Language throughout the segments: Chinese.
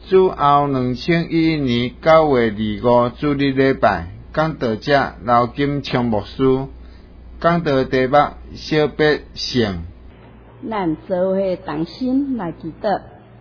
主后2011年9月25主日礼拜，讲道者刘金昌牧师，讲道题目小百姓。 咱做伙同心来祈祷。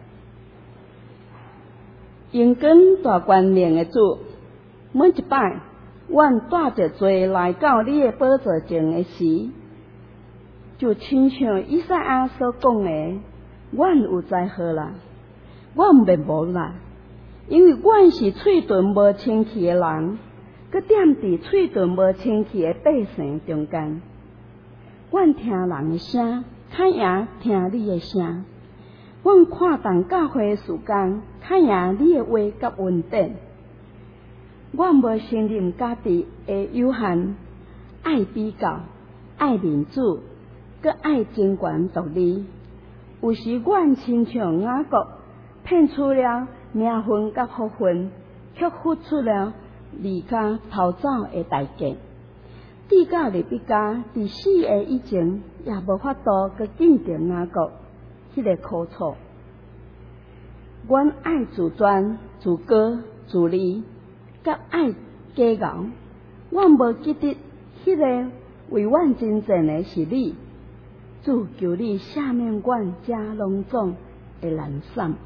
永根大观念的主，每一摆，阮带着罪来到你的宝座前的时，就亲像以赛亚所讲的，阮有灾祸啦，阮免无啦，因为阮是嘴唇无清气的人，佮踮伫嘴唇无清气的百姓中间。阮听人的声，较赢听你的声。阮看重教会的事工，较赢你的话甲稳定。阮无承认家己的有限，爱比较，爱民主，佮爱争权独利。有时阮亲像雅各，骗取了名分甲福分，却付出了离家逃走的代价。至到利比家伫死的以前，也无法度佮见着雅各迄个苦楚。阮爱自尊、自高、自利，甲爱计较。阮无记得迄个为阮真正的是你。主求你赦免阮遮隆重的懒散。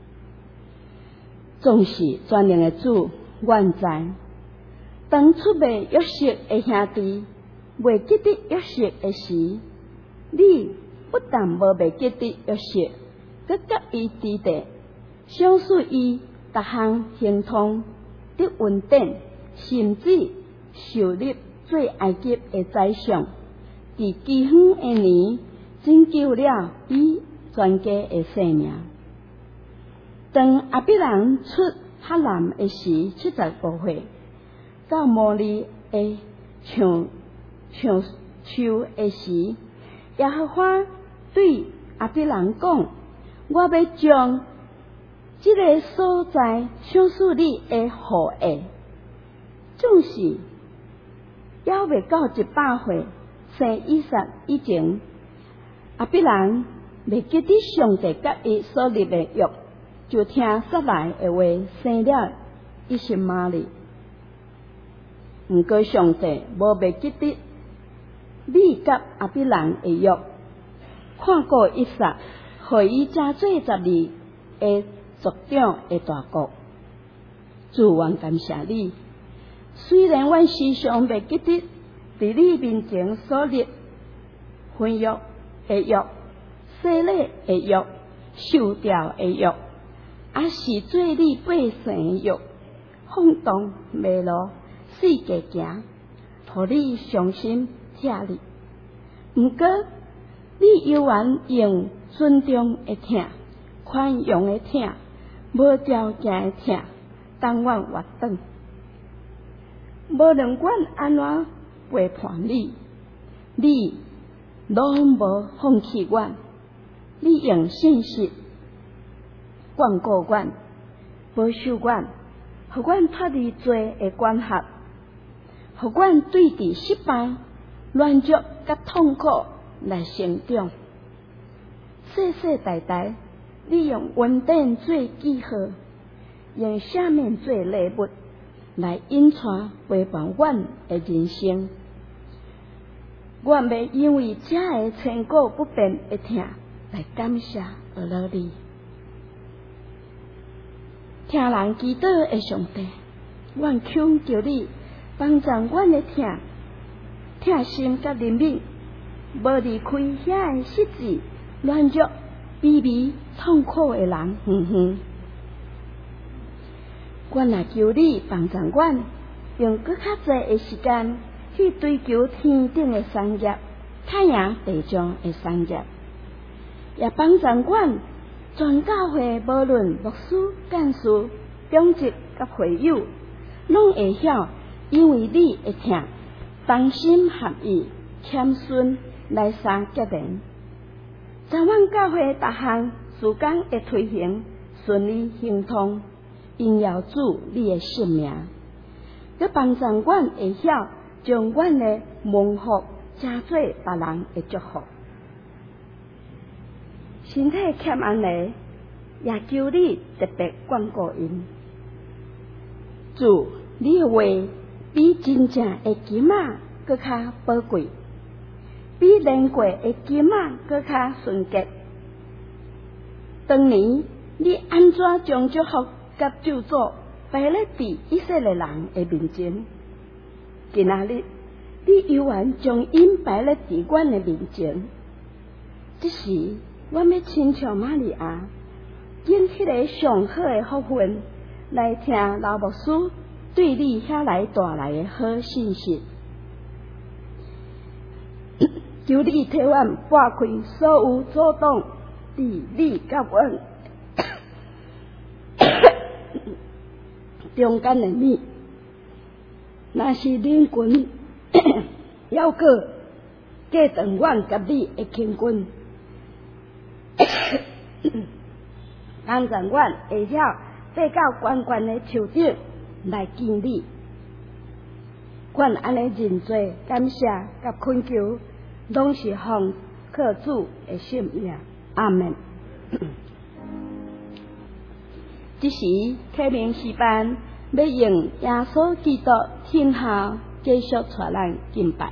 总是全能的主，阮知。当出卖约瑟的兄弟未记得约瑟的时，你不但无未记得约瑟，佮甲伊支持，赏赐伊逐项行通得稳定，甚至受入做埃及的宰相，伫饥荒的年拯救了伊全家的性命。当亚比兰出哈南的时，75岁。到摩利的树的时，耶和华对亚比兰讲：我要将这个所在赏赐你的后裔。总是还未到100岁生以撒以前，亚比兰未记得上帝甲伊所立的约，就听撒来的话，生了以实玛利。毋过上帝无未记得你甲亚比兰的约，看过以撒，互伊成做12个族长的大国。主愿感谢你，虽然阮时常未记得伫你面前所立婚约的约、洗礼的约、受掉的约，也是做你百姓的约，放荡迷路。世界行，互你伤心疼你。毋过，你犹原用尊重的疼、宽容的疼、无条件的疼，当阮活转。无论阮安怎背叛你，你拢无放弃阮。你用信实眷顾阮，保守阮，互阮脱离罪的管辖。互阮对峙失败、软弱甲痛苦来成长，世世代代，你用稳定做记号，用赦免做礼物，来引带陪伴阮的人生。阮要因为这个千古不变的疼来感谢阿拉你。听人祈祷的上帝，阮求求你。帮助阮的疼心甲怜悯，无离开遐个失志、软弱、卑微、痛苦的人远。阮也求你帮助阮，用搁较侪的时间去追求天顶的产业，较赢地上的产业，也帮助阮全教会无论牧师、干事、长职甲会友，拢会晓。因为你会疼，同心合意，谦逊来相结连，将阮教会逐项事工的推行顺利行通，荣耀主你的圣名，佮帮助阮会晓将阮的蒙福加做别人的祝福。身体欠安尼， 也求你特别眷顾因。主，你的话比真正的金仔搁较宝贵，比炼过的金仔搁较纯洁。当年你安怎将祝福甲咒诅摆咧伫以色列人的面前？今仔日你犹原将因摆咧伫阮的面前。这时，阮要亲像玛利亚，拣迄个上好的福分来听老牧师对你遐来带来的好信息。求你替阮拨开所有阻挡伫你甲阮中间的米。若是恁群要过隔断阮甲你的亲近，当然阮会晓爬到悬悬的树顶来见你。阮安尼认罪、感谢甲恳求，拢是奉靠主的圣名。阿门。这时，启明诗班要用耶稣基督天下继续带咱敬拜。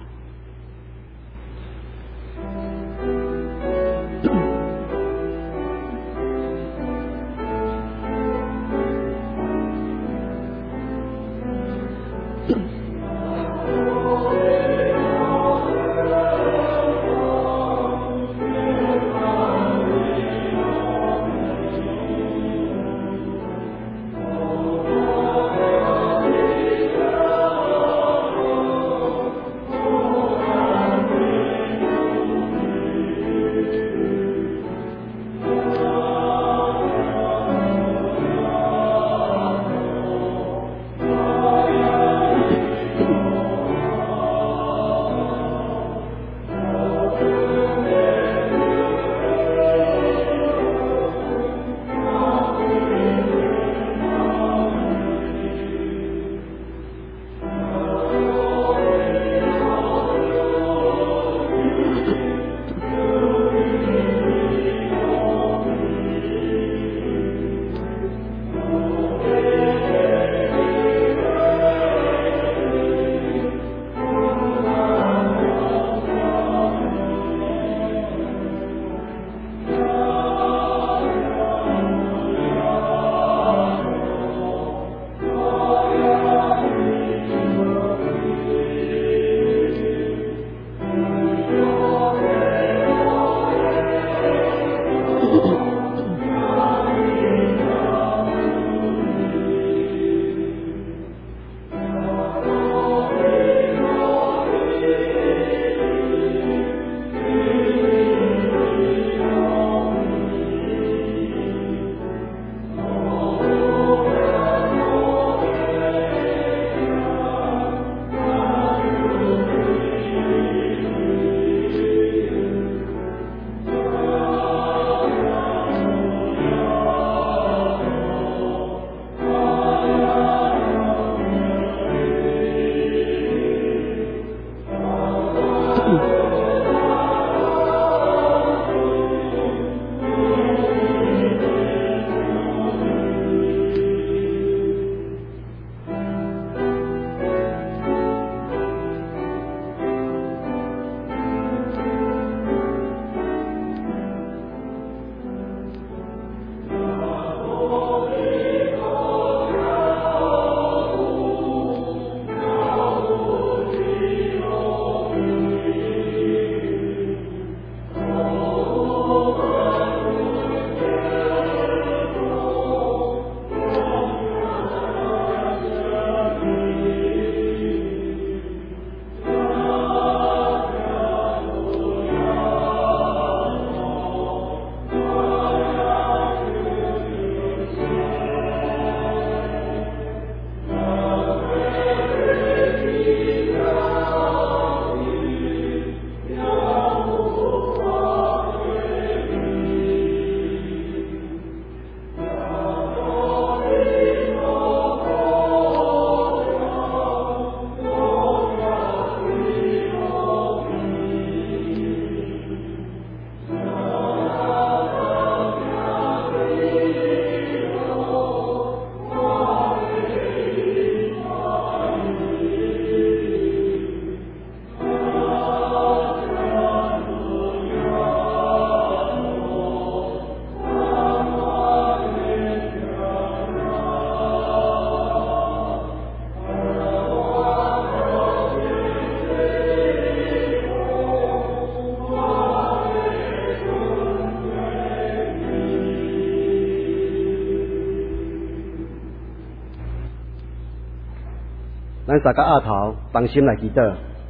咱三个额头同心来祈祷。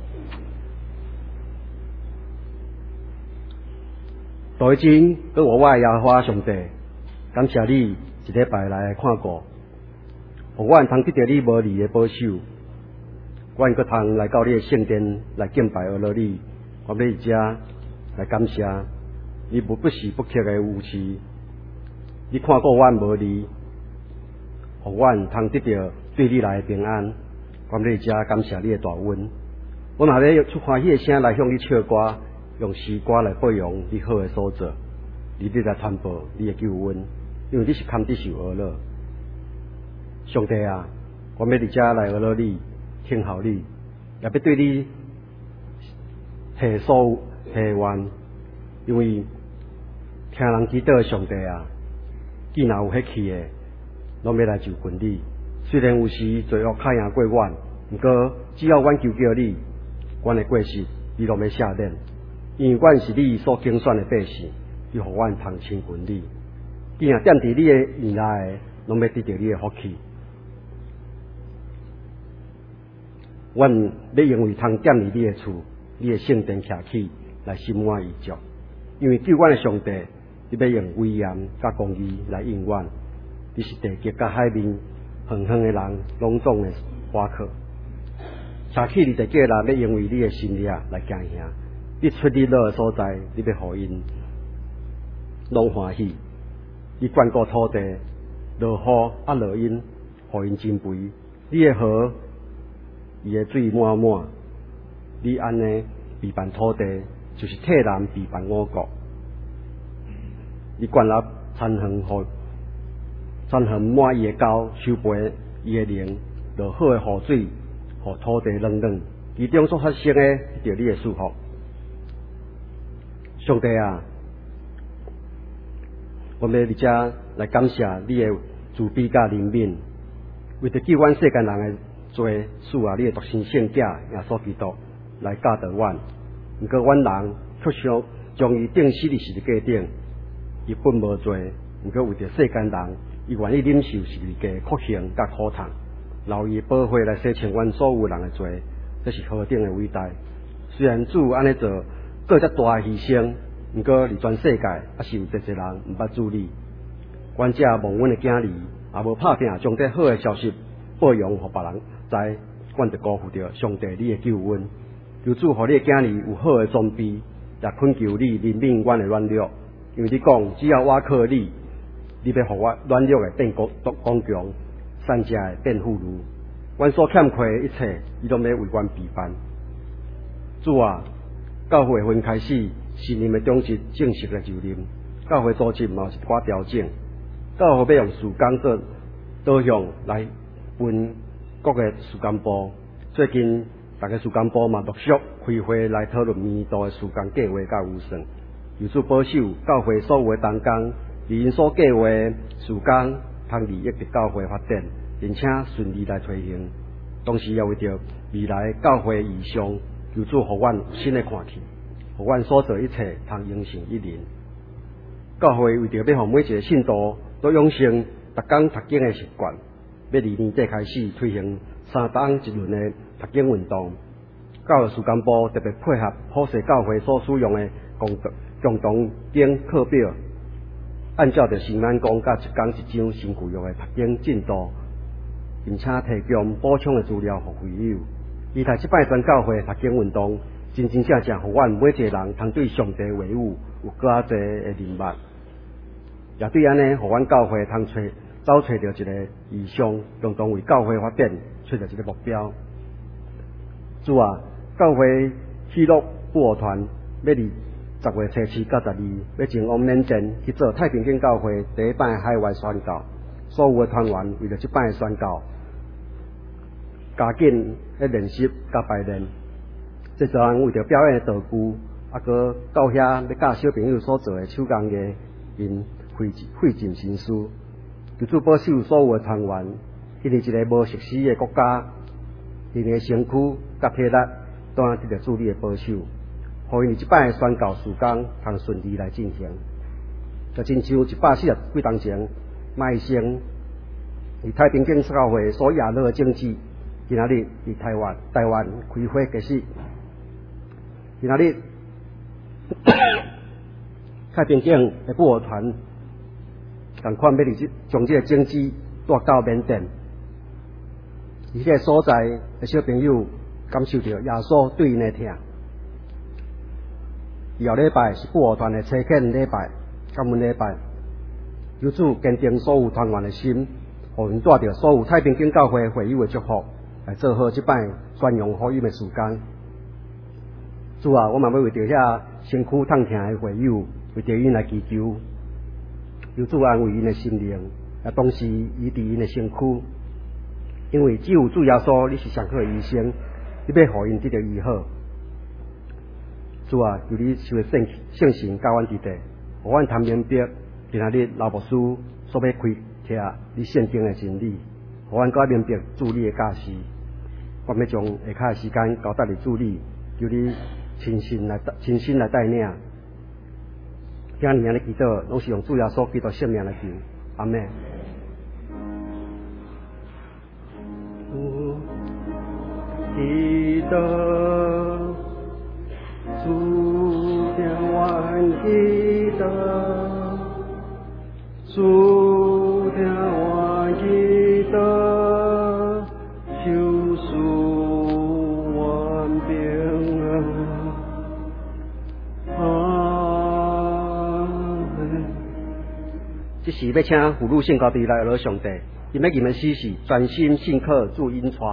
大一真跟我的耶和华上帝，感谢你一礼拜来看顾，互阮通得到你无离的保守，阮阁通来到你的圣殿来敬拜阿罗你，我要伫遮来感谢你不时不刻的扶持，你看顾阮无离，互阮通得到对你来的平安，我要伫遮感谢你的大恩。我若要出欢喜的声来向你唱歌，用诗歌来表扬你好的所做，你来传播你的救恩，因为你是堪得受阿乐。上帝啊，我要伫遮来阿乐你，听候你，也要对你提诉提愿，因为听人祈祷上帝啊，既然有迄气的，拢要来就近你。虽然有时罪恶较赢过阮，毋过只要阮求叫你，阮的过失你拢要赦免，因为阮是你所拣选的百姓，你互阮通亲近你。既然踮伫你的院内，拢要得到你的福气。阮要因为通踮伫你的厝，你的圣殿徛起来心满意足，因为救阮的上帝，你要用威严甲公义来应阮。你是地极甲海面远远的人拢总的花客，徛起你地极的人要因为你的心力来惊吓。你出你落的所在，你要互因拢欢喜。你眷顾土地，落雨落阴，互因珍肥。你的河，伊的水满满。你安尼备办土地，就是替人备办我国。你灌入田园满伊的沟，收培伊的灵，落好的雨水，互土地软软，其中所发生的得到你的祝福。上帝啊，我们要伫遮来感谢你的慈悲甲怜悯，为着救阮世间人的罪，使你的独生圣囝耶稣基督来教导阮。毋过阮人却想将伊钉死伫十字架顶，伊本无罪，毋过为着世间人，伊愿意忍受十字架酷刑甲苦痛，留伊保护来洗清阮所有人的罪，这是何等的伟大！虽然主安尼做遮大的牺牲，毋过伫全世界还是有一人毋捌主你。阮遮望阮的囝儿也无拍拼将这好的消息报扬互别人知，阮就辜负着上帝你的救恩。求主互你的囝儿有好的装备，也恳求你怜悯阮的软弱，因为你讲只要我靠你，你要互我软弱的变刚强，善者的变富裕。阮所欠缺的一切，你拢要为阮备办。主啊，教会分开始，新任的长职正式来就任，教会组织嘛有一寡调整，教会要用事工做导向来分各个事工部。最近大家事工部嘛陆续开会来讨论年度的事工计划甲预算，由此保守教会所有的同工，因所计划的事工通利益着教会发展，并且顺利来推行。同时也为着未来教会异象，由此互阮有新的看起，互阮所做一切通应成一人。教会为着要互每一个信徒都养成逐工读经的习惯，要伫年底开始推行3档一轮的读经运动。教会事工部特别配合普世教会所使用的共同经课表，按照着新安讲甲一工一章新旧约的读经进度，并且提供补充的资料互会友。期待即摆全教会读经运动，真正互阮每一个人通对上帝话语有更加侪的认捌，也对安尼，互阮教会通找到一个意向，共同为教会发展找到一个目标。主啊，教会喜乐布道团要伫10月初7到12，要前往缅甸去做太平间教会第一摆海外宣教。所有的团员为了即摆宣教，加紧咧练习甲排练。这阵为着表演的道具，搁到遐要教小朋友所做的手工艺，因费尽心思。求主保守所有的团员，因为一个无熟悉的国家，因的身躯甲体力，当然得到主你的保守，互因即摆宣教事工通顺利来进行。就亲像140几年前，麦先以太平间教会所压落的政治， 今仔日伫台湾开花结实，今仔日太平间的保护团共款要伫将这个政治带到缅甸，而这个所在的小朋友感受到耶稣对因的疼。以后礼拜是保护团的初恳礼拜、感恩礼拜，由主坚定所有团员的心，互因带着所有太平间教会会友的祝福，来做好这摆宣扬福音的时间。主啊，我嘛要为着遐身躯痛疼的会友，为着因来祈求，由主安慰因的心灵，也同时医治因的身躯，因为只有主耶稣，你是上好的医生，你要互因得到医好。主啊，求你收圣神教阮伫地，互阮通明白今仔日老牧师所要开帖你圣经的真理，互阮更明白主你的教示。我要将下骹的时间交代你主你，求你亲身来带领。今年的祈祷拢是用主耶稣基督圣名来求，阿门。祈祷。主听阮祈祷，主听阮祈祷，求赐阮平安。阿门。这时要请父母圣高弟来阿上帝，因要你们死时专心信靠主恩带。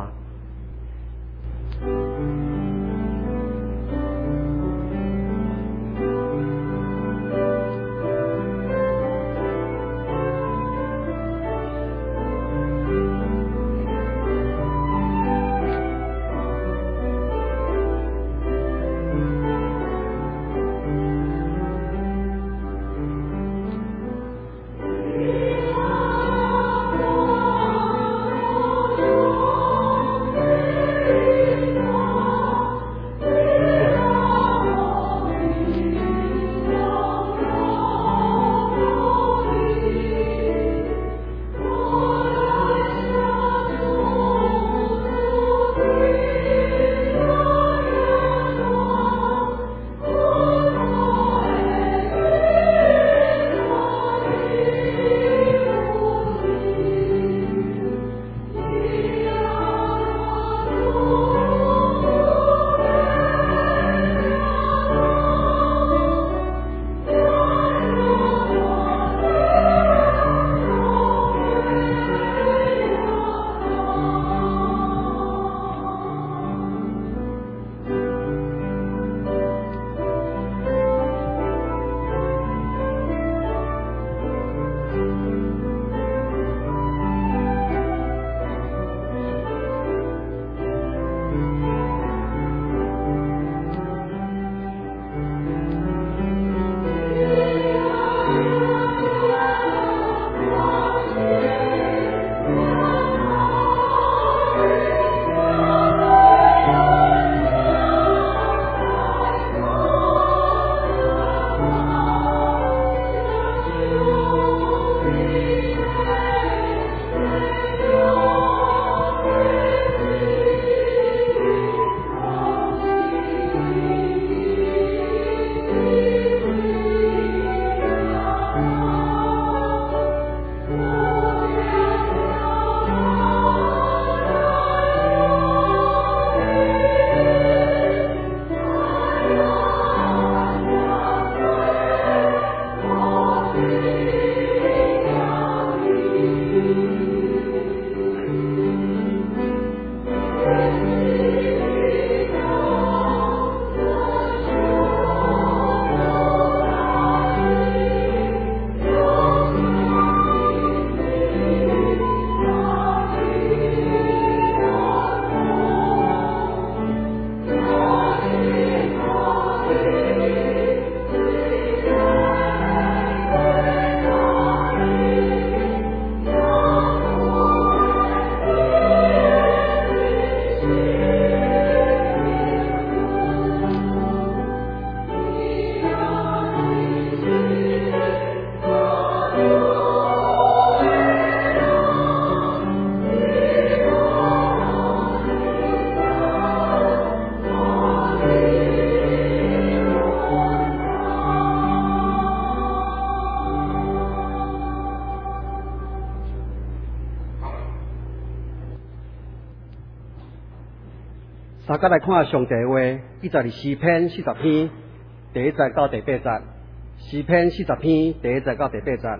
三甲来看上帝话，记载伫诗篇40篇第1节到第8节。诗篇40篇第1节到第8节。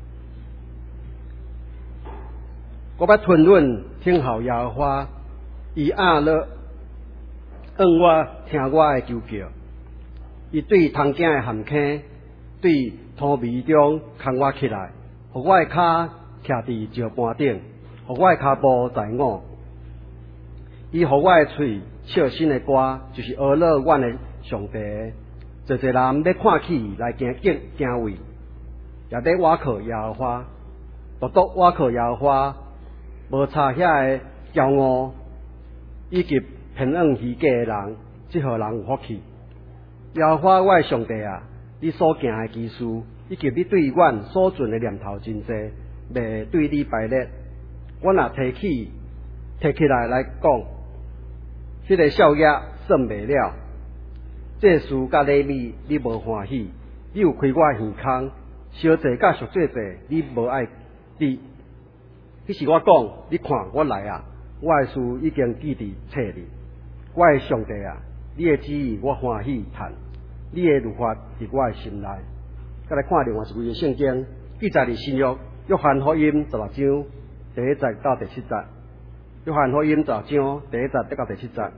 我要吞忍听候耶和华，伊压了恩我听我的求叫，伊对通囝的陷坑，对土迷中扛我起来，互我的脚徛伫石磐顶，互我的骹步在我。伊互我的喙唱新的歌，就是阿乐阮的上帝。侪人要看起来敬畏，也要倚靠耶和华，独独倚靠耶和华，无差遐个骄傲以及偏袒虚假的人，即号人有福气。耶和华我的上帝啊，你所行的奇事，以及你对阮所存的念头真济，袂对你排列。我若提起来讲，迄个少爷算袂了。这事甲礼物你无欢喜，你有开我耳孔，烧济甲赎罪济你无爱你。迄时我讲，你看我来啊，我的事已经记伫册里。我的上帝啊，你的旨意我欢喜谈，你的律法伫我的心内。再来看另外一位的圣经，记载伫新约约翰福音16章第1节到第7节。约翰福音16章第1节到第7节。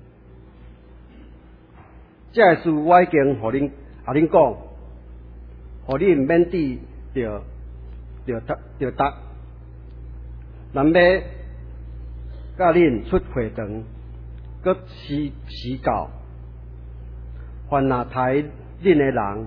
这个事我已经互恁讲，互恁免抵着答。咱要甲恁出会堂，搁施教，凡若抬恁的人，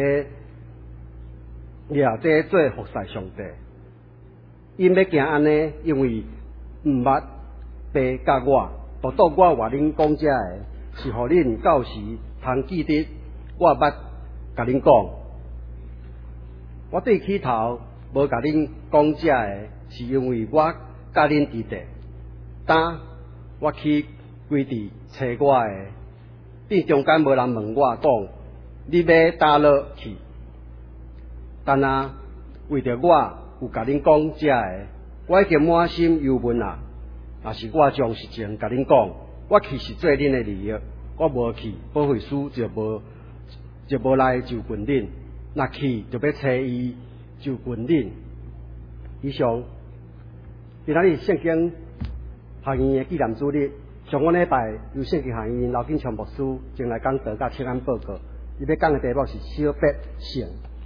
也这做服侍上帝。因要行安尼，因为毋捌爸甲我，独独我话恁讲这个，是互恁到时通记得我捌甲恁讲。我对起头无甲恁讲这个，是因为我甲恁伫地，当我去归地找我的，变中间无人问我讲，你要倒落去？但啊，为着我有甲恁讲这个，我已经满心忧闷啊。若是我将实情甲恁讲，我去是做恁的利益。我无去，保惠师就无来就近恁；若去，就要找伊就近恁。以上，今仔日圣经学院的纪念主日，上个礼拜由圣经学院刘景强牧师前来讲道甲请安报告。伊要讲的题目是小别性。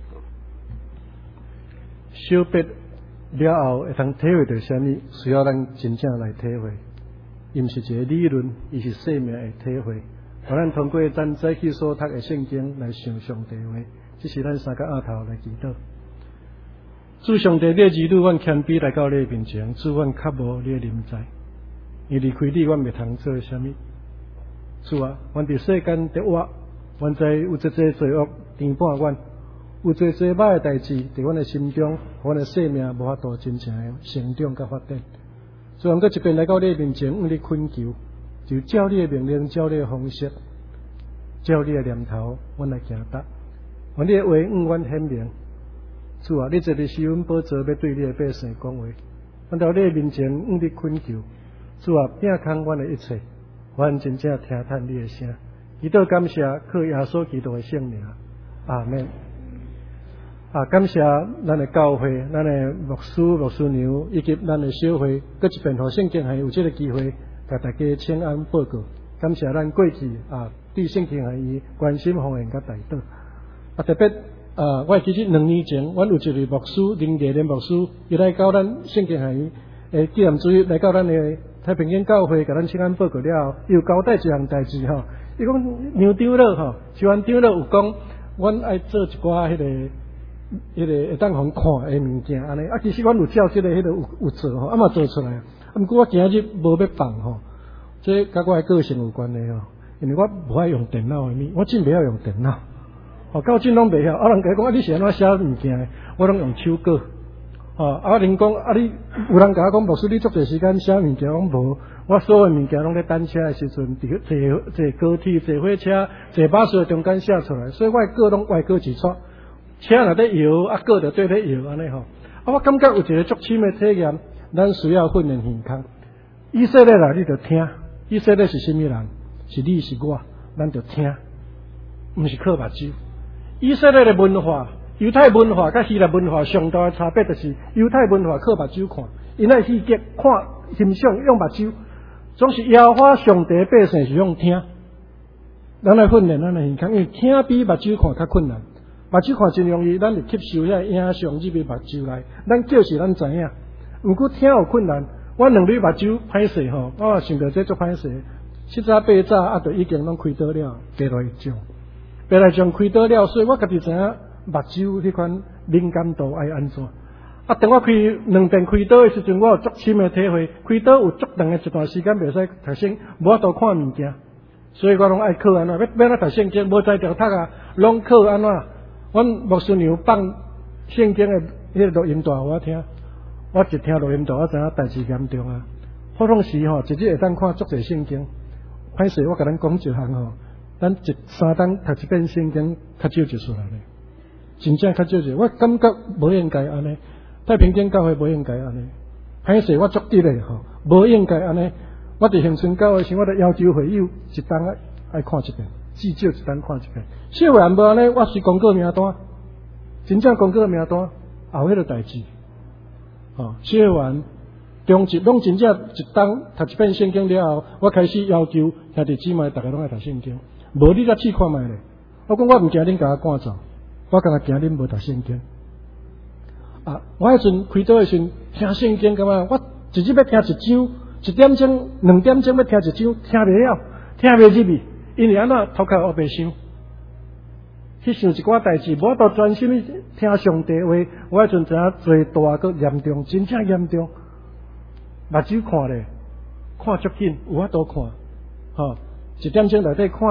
小别了后会通体会到啥物？需要咱真正来体会。伊毋是一个理论，伊是生命的体会。互咱通过咱早起所读的圣经来想上帝话，这是咱三个额头来祈祷。主上帝，你的儿女，阮谦卑来到你的面前，主阮较无你的临在，伊离开你，阮袂通做啥物。主啊，阮伫世间得活，阮知有一罪恶填满阮，有侪歹的代志伫阮的心中，阮的生命无法度真正的成长甲发展。所以，阮搁一遍来到你的面前，向你恳求。就照你的命令，照你的方式，照你的念头，阮来行达。愿你的话阮显明。主啊，你这里是阮宝座，要对你的百姓讲话。阮到你的面前向你恳求。主啊，摒空阮的一切，阮真正听叹你的声。祈祷感谢，靠耶稣基督的圣名。阿门。感谢咱的教会、咱的牧师、牧师娘以及咱的小会，搁一遍互圣经还有这个机会。甲大家请安报告，感谢咱过去对圣经学院关心奉献甲大道。特别我记得2年前，阮有一位牧师林业莲牧师，伊来到咱圣经学院诶纪念主日，来到咱的太平间教会，甲咱请安报告了后，伊有交代一项代志吼。伊讲杨长老吼，像阮长老有讲，阮爱做一寡迄个会当互看诶物件安尼。其实阮有照这个迄个有做吼，嘛做出来。毋过我今日无要放吼，这甲我的个性有关系吼，因为我无爱用电脑的物，我真袂晓用电脑，到真拢袂晓。人甲讲你是安怎写物件的，我拢用手稿。人讲你有人甲我讲，牧师你足侪时间写物件，我无，我所有物件拢在等车的时阵，坐高铁、坐火车、坐巴士中间写出来，所以我的稿拢外稿一撮，车若在摇，稿就对咧摇安尼吼。我感觉有一个足深的体验。咱需要训练耳孔，以色列人你就听， 以色列是什么人？是你是我，咱就听，不是靠目睭。以色列的文化、犹太文化甲希腊文化上大的差别，就是犹太文化靠目睭看，因为戏剧看欣赏用目睭，总是耶和华上帝百姓是用听。咱来训练咱的耳孔，因为听比目睭看较困难。目睭看真容易，咱就吸收遐影像入去目睭内，咱就是咱知影。毋过听有困难，我两粒目睭歹势吼，我想到这足歹势。七早八早啊，就已经拢开倒了，白来种，白来种开倒了，所以我家己知影目睭迄款敏感度爱安怎。啊，等我开两遍开刀的时阵，我有足深的体会，开刀有足长的一段时间袂使读圣，无法度看物件，所以我拢爱靠安怎，要咱读圣经，无在条读啊，拢靠安怎。阮牧师娘放圣经的迄个录音带我听，我一听录音带，我知影代志严重啊。普通时吼，一日会当看足侪圣经。歹势，我甲咱讲一项吼，咱3档读一遍圣经，较少就出来咧。真正较少就，我感觉无应该安尼。太平间教会无应该安尼。歹势，我足滴咧吼，无应该安尼。我伫恒春教会时，我著要求会友一档爱看一遍，至少一档看一遍。小人无安尼，我是公告名单，真正公告名单，后迄个代志。小人。中级拢真正一档读一遍圣经了后，我开始要求兄弟姊妹大家拢爱读圣经。无你再试看卖咧。我讲我毋惊恁甲我赶走，我干那惊恁无读圣经。啊，我迄阵开刀的时阵听圣经干嘛？我一日要听一章，1点钟、2点钟要听一章，听袂了，听袂入去，因为安怎头壳黑白想，去想一寡代志，无法度专心听上帝话。我迄阵知影最大个严重，真正严重。目睭看咧，看足紧，有法度看，1点钟内底看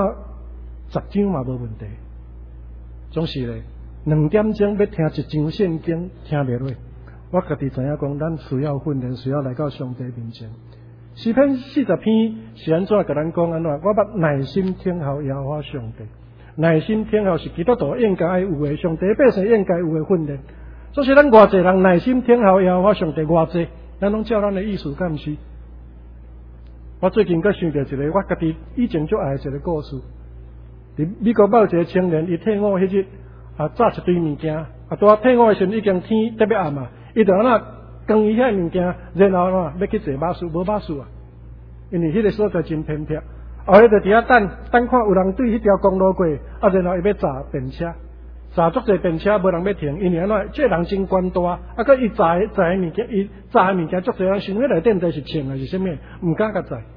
10章嘛无问题。总是咧，2点钟要听一章圣经，听袂落。我家己知影讲，咱需要训练，需要来到上帝面前。诗篇40篇是安怎甲咱讲安怎？我捌耐心听候耶和华上帝，耐心听候是基督徒应该有诶，上帝百姓应该有诶训练。所以咱偌济人耐心听候耶和华上帝偌济。咱拢照咱的意思，敢毋是？我最近阁想到一个我家己以前足爱一个故事。伫美国某一个青年，伊退伍迄日炸一堆物件，拄退伍的时阵已经天特别暗啊，伊就安那扛伊遐物件，然后要去坐巴士，无巴士啊，因为迄个所在真偏僻。后来就伫遐等看有人对迄条公路过，然后伊要炸便车。炸足侪便车，无人要停，因为安怎？这人真官大，佮伊炸物件，伊炸物件足侪人想迄内底毋知是枪还是啥物，毋敢甲炸。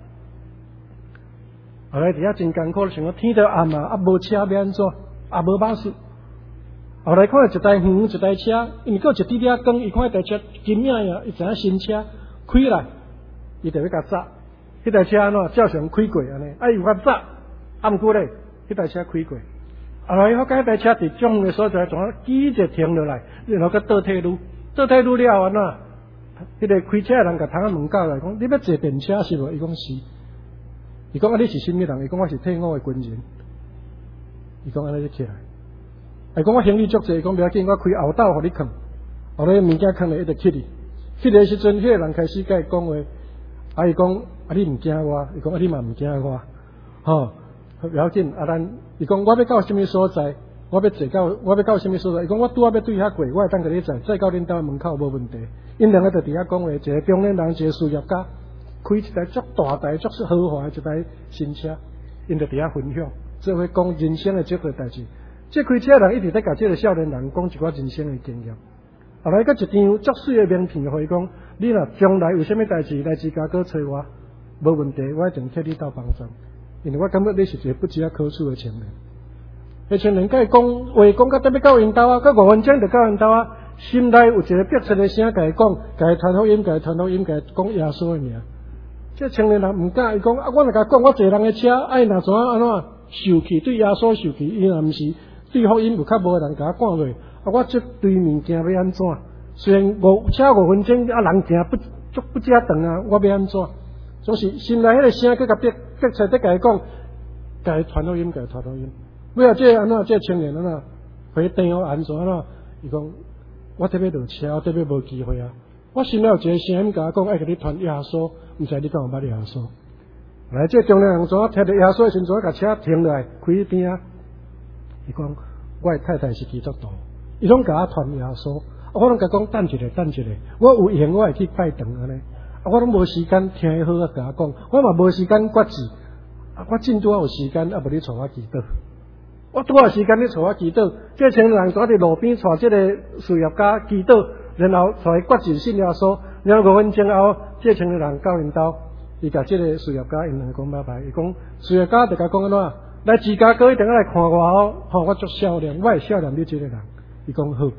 后来伫遐真艰苦，想讲天都暗啊，无车要安怎？无巴士。后来看到一台一台车，因为佫一滴滴光，伊看迄台车金影呀，伊知影新车开来，伊就要甲炸。迄台车安怎？照常开过安尼，有法炸，毋过咧，迄台车开过。后来我甲迄台车伫种的所在，怎啊记者停落来，然后佮倒退路，倒退路了安怎？迄个开车的人甲头仔问教来讲，你要坐便车是无？伊讲是。伊讲你是甚物人？伊讲我是退伍的军人。伊讲安尼就起来。伊讲我行李足济，伊讲不要紧，我开后斗互你扛。后来物件扛了，伊就起哩。起哩时阵，迄个人开始甲伊讲话，伊讲你毋惊我？伊讲你嘛毋惊我？不要紧，咱伊讲我要到什么所在，我要到什么所在？伊讲我拄仔要对遐过，我会当甲你载到恁兜门口无问题。因两个就伫遐讲话，一个中年人，一个事业家，开一台足大台、足豪华的一台新车，因就伫遐分享，做伙讲人生的这个代志。这开车的人一直在甲这个少年人讲一寡人生的经验。后来，佮一张足水的名片，互伊讲，你若将来有啥物代志来芝加哥找我，无问题，我一定替你斗帮助。因为我感觉你是一个不知可处的青年。迄青年甲伊讲话讲到要到因兜啊，到5分钟就到因兜啊，心内有一个逼切的声，甲伊讲，甲伊传福音，甲伊讲耶稣的名。这青年人毋敢，伊讲我若甲讲，我坐人的车，若怎安怎受气，对耶稣受气，伊若毋是对福音有较无的人甲我赶落，我这对物件要安怎？虽然车5分钟，人行不遮长啊，我要安怎？总是心内迄个声，佮甲逼切在甲伊讲，甲伊传福音，尾后这安怎？这青年安怎？互伊电话安怎安怎？伊讲我特别落车，我特别无机会啊！我心内有一个声音甲我讲，爱甲你传耶稣，毋知你敢有捌耶稣？ 来，这中年人怎啊摕着耶稣的时阵，甲车停落来，开边啊。伊讲，我的太太是基督徒，伊拢甲我传耶稣，我拢甲讲等一下，我有闲我会去拜堂安尼，我拢无时间听伊好啊，甲我讲，我嘛无时间决志，我真拄有时间，无你带我祈祷，我拄有时间你带我祈祷，这青年人怎伫路边带这个事业家祈祷，然后带伊决志信耶稣，然后5分钟后，这青年人到因兜。伊甲即个事业家因两个讲拜拜，伊讲事业家就甲讲安怎？来芝加哥一定要来看我吼，我足少年，我会少年你即个人。伊讲好，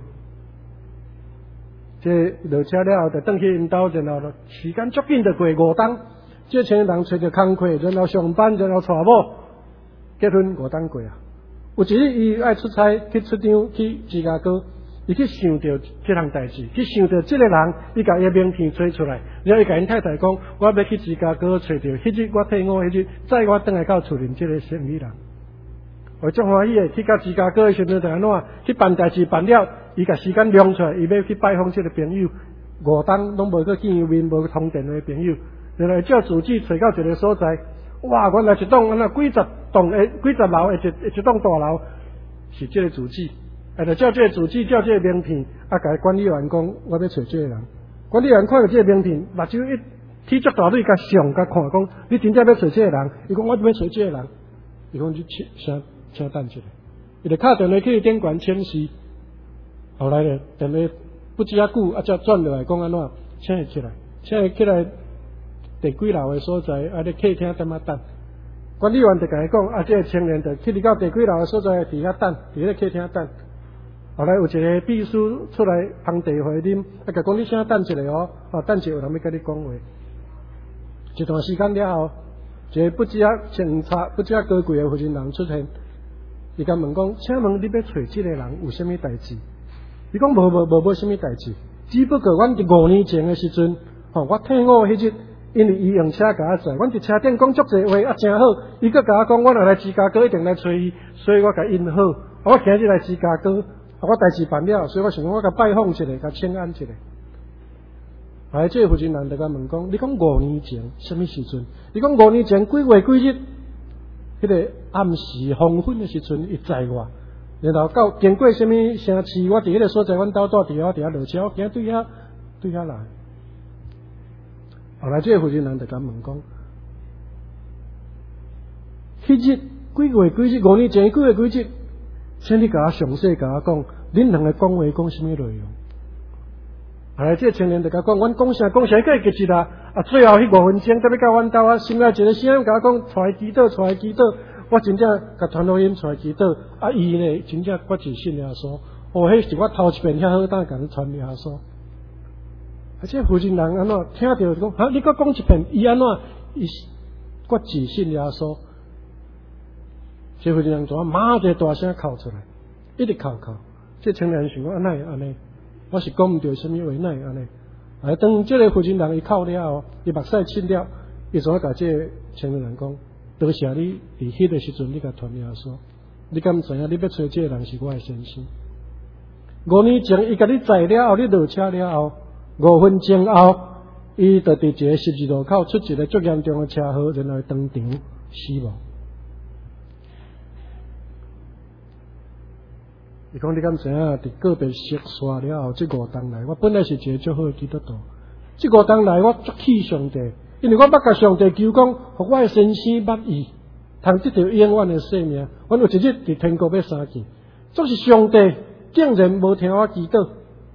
这落车了后就转去因兜，然后时间足紧就过5冬。这青年人找着工课，然后上班，然后娶某，结婚5冬过啊。有一日伊爱出差去出张去芝加哥。伊去想到这项代志，去想到这个人，伊甲伊的名片找出来，然后伊甲因太太讲，我要去芝加哥找到，迄日我退伍，迄日载我转来到厝邻这个生意人，我足欢喜的，去到芝加哥的时阵就安怎去办代志办了，伊甲时间量出来，伊要去拜访这个朋友，5冬拢无去见面，无通电的朋友，然后照主旨找到一个所在，哇，原来一栋安那几十栋的几十楼的一栋大楼，是这个主旨。就照这个主旨，照这个名片，甲管理员讲，我要找这个人。管理员看到这个名片，目睭一起足大蕊，甲上甲看，讲你真正要找这个人？伊讲我要找这个人。伊讲你请等一下，伊就敲电话去电管签字。后来咧，电话不知啊久，才转落来讲安怎，请伊起来，第几楼的所在，咧客厅踮啊等。管理员就甲伊讲，这个青年就去到第几楼的所在，伫遐等，伫咧客厅等。后来有一个秘书出来烘茶回啉，甲讲你先等一下哦，等一下有人要甲你讲话。一段时间了后，一个不知啊清查、不知啊高贵的负责人出现，伊甲问讲，请问你要找这个人有啥物代志？伊讲无啥物代志，只不过阮伫5年前的时阵，我退伍迄日，因为伊用车甲我载，阮伫车顶讲足侪话真好，伊佫甲我讲，我若来芝加哥一定来找伊，所以我甲应好，我今日来芝加哥。我代志办了，所以我想讲，我甲拜访一下，甲请安一下。后来这个负责人就甲问讲，你讲5年前什么时阵？你讲5年前几月几日？迄个暗时黄昏的时阵，伊载我，然后到经过什么城市，我伫迄个所在，阮兜住伫遐落车，我行对遐来。后来这个负责人就甲问讲，迄日几月几日？5年前几月几日？请你甲我详细甲我讲，恁两个讲话讲什么内容？后来这青年就甲讲，阮讲啥，佫会记一啦。最后迄5分钟，才要到阮兜啊，心内一个声甲我讲，带祈祷。我真正甲传福音带祈祷，伊呢真正决志信耶稣。迄是我头一遍遐好胆甲你传耶稣。这负责人安怎听到就讲，你佫讲一遍，伊安怎？伊决志信耶稣。这负责人怎马一大声哭出来，一直哭。这青年人想讲，哪会安尼？我是讲唔对什么话，哪会安尼？当这个负责人伊哭了后，伊目屎清了，伊怎甲这个青年人讲，多谢你伫迄个时阵，你甲传耶稣。你敢知影？你要找这个人是我的先生。5年前，伊甲你载了后，你落车了后，5分钟后，伊就伫一个十字路口出一个足严重的车祸，然后当场死亡。伊讲你敢知影？伫个别熟刷了后，这5冬来，我本来是一个足好的基督徒。这5冬来，我足气上帝，因为我捌甲上帝求讲，互我的先生捌伊，通得到永远的生命。我有一日伫天国要相见，总是上帝竟然无听我祈祷。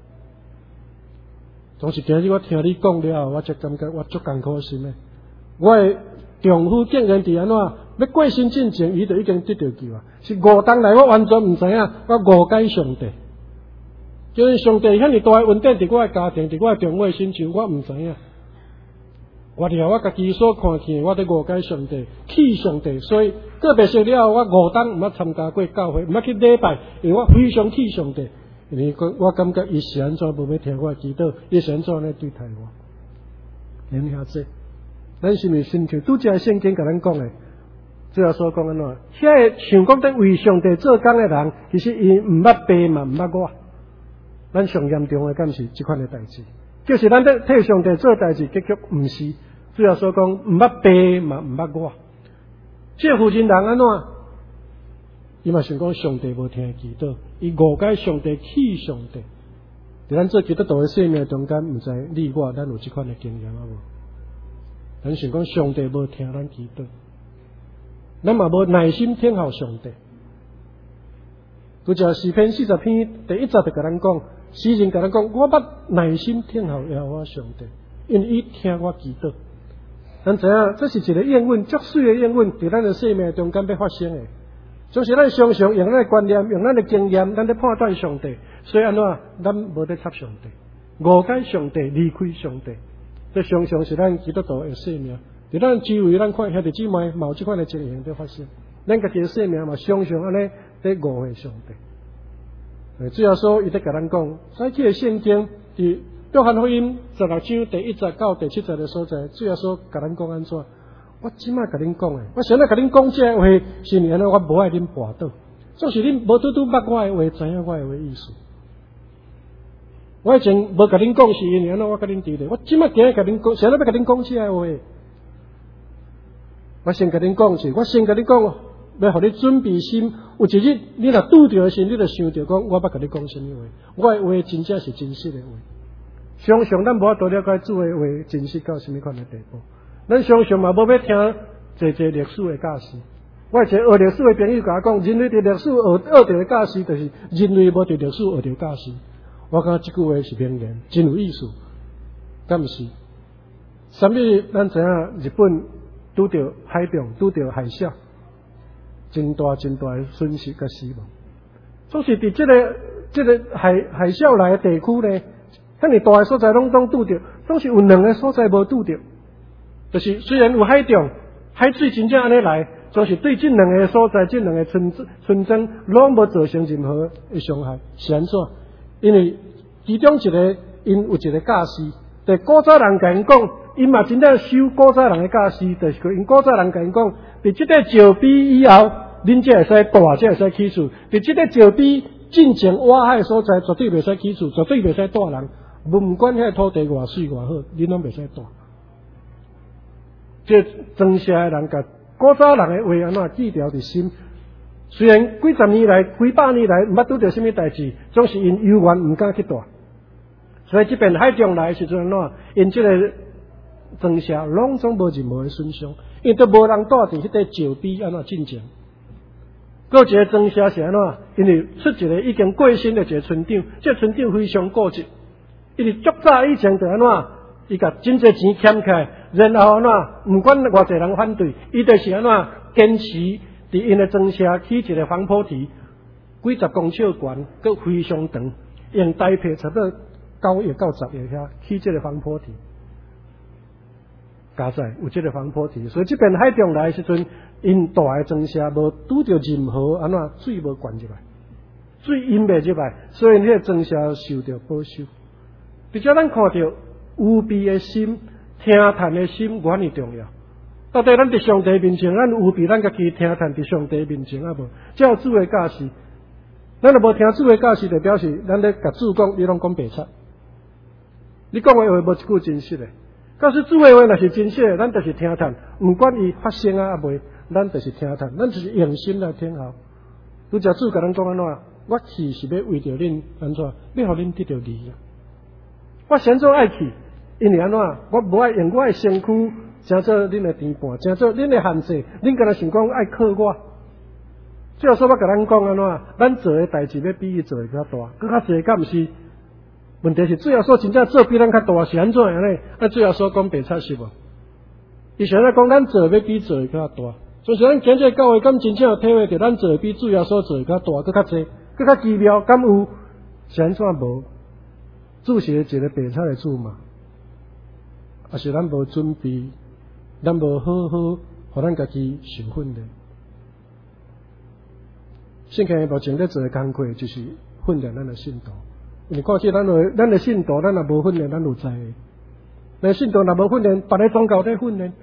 总是今日我听你讲了后，我才感觉我足艰苦心的。我的丈夫竟然伫安怎？要过身进前，伊就已经得到救啊！是5冬来，我完全唔知影，我误解上帝。就是上帝遐尼大的恩典伫我的家庭，伫我的中位身上，我唔知影。我了我家己所看见，我伫误解上帝，气上帝，所以个别说了，我5冬唔捌参加过教会，唔捌去礼拜，因为我非常气上帝。因为我感觉伊是安怎无要听我祈祷，伊是安怎咧对待我。恁遐这，咱是毋是亲像拄则圣经甲咱讲诶？最后所讲安怎？遐个想讲得为上帝做工诶人，其实伊毋捌爸嘛，毋捌我。咱上严重诶，敢是即款诶代志？就是咱得替上帝做代志，结局毋是， 主要所讲，毋捌爸嘛，毋捌我。这个负责人安怎？伊嘛想讲上帝无听祈祷，伊误解上帝气上帝。伫咱做基督徒的生命中间，毋知你我咱有即款的经验啊无？咱想讲上帝无听咱祈祷，咱嘛无耐心听候上帝。拄则诗篇40篇第1节就甲咱讲，诗人甲咱讲，我捌耐心听候耶和华上帝，因为伊听我祈祷。咱知影这是一个应允，足水的应允，伫咱的生命中间要发生的。就是咱常常用咱的观念、用咱的经验，咱咧判断上帝，所以安怎咱无得插上帝，误解上帝，离开上帝，这常常是咱基督徒的生命。伫咱周围咱看兄弟姊妹，某即款的情形在发生，咱家己的生命嘛，常常安尼在误会上帝。主要说伊在甲咱讲，早期的圣经伫约翰福音16章第1节到第7节的所在，主要说甲咱讲安怎？我即摆甲恁讲诶，我想要甲恁讲这个话，是安尼我无爱恁跋倒，总是恁无拄拄捌我诶话，知影我诶话意思。我以前无甲恁讲是因为安怎，我甲恁伫咧，我即摆今日甲恁讲，想要甲恁讲这个话，我先甲恁讲是，我先甲恁讲，要互你准备心。有一日你若拄着时，你就想着讲，我捌甲你讲什么话，我诶话真正是真实诶话。常常咱无法度了解主诶话真实到什么款诶地步。咱常常嘛无要听侪历史的教示。我一个学历史的朋友甲我讲，人类伫历史学到的教示，就是人类无伫历史学到教示。我感觉这句话是名言，真有意思。敢毋是？甚物咱知影日本拄着海中，拄着海啸，真大的损失甲死亡。总是伫这个海啸来的地区呢，遐尼大的所在拢拄着，总是有2个所在无拄着。就是虽然有海中海水真正安尼来，总是对这2个所在、这2个村庄拢无造成任何的伤害，是安怎？因为其中一个因有一个教师，对古早人甲因讲，因嘛真正收古早人的教师，就是因古早人甲因讲，伫这个石碑以后，恁才会使大，才会使起厝；伫这个石碑进前挖海所在，绝对袂使起厝，绝对袂使大人。不管遐土地偌水偌好，恁拢袂使大。这庄社的人甲古早人的话安怎记牢伫心？虽然几十年来、几百年来毋捌拄着什么代志，总是因犹原毋敢去大。所以这边海中来的时阵安怎？因这个庄社拢总无任何的损伤，因为都无人住伫迄个石碑安怎进前。搁一个庄社是安怎？因为出一个已经过身的一个村长，这村长非常固执，因为足早以前就安怎？伊甲真侪钱欠起来，然后安怎？毋管偌侪人反对，伊就是安怎？坚持伫因的庄社起一个防坡堤，几十公尺悬，佮非常长，用台皮差不多9页到10页遐起这个防坡堤。加在有这个防坡堤，所以这边海中来的时阵，因大的庄社无拄着任何安怎水无灌入来，水淹袂入来，所以迄个庄社受到保守。而且咱看到有备的心、听谈的心，偌尼重要。到底咱伫上帝面前，咱有备咱家己听谈伫上帝面前啊无？只有主的教示，咱若无听主的教示，就表示咱咧甲主讲，你拢讲白贼。你讲的话无一句真实的。假使主的话若是真实的，咱就是听谈，毋管伊发生啊未，咱就是听谈，咱就是用心来听候。拄则主甲咱讲安怎？我去是要为着恁安怎？要互恁得着利益。我先做爱去，因为安怎？我无爱用我的身躯，诚做恁的陪伴，诚做恁的限制。恁敢若想讲爱靠我，最后说我甲咱讲安怎？咱做的代志要比伊做的较大，更较济，敢毋是？问题是最后说真正做比咱较大是安怎样呢？啊，最后说讲白贼是无？伊现在讲咱做要比做的较大，所以咱今这教会敢真正有体会到咱做比主要所做的较大，更较济，更较奇妙，敢有？是安怎无？主是一个白贼的主嘛？啊，是咱无准备，咱无好好，互咱家己受训练。圣经目前咧做的工课就是训练咱的信徒。因为过去咱的信徒，咱若无训练，咱有知的。咱信徒若无训练，别个宗教在训练。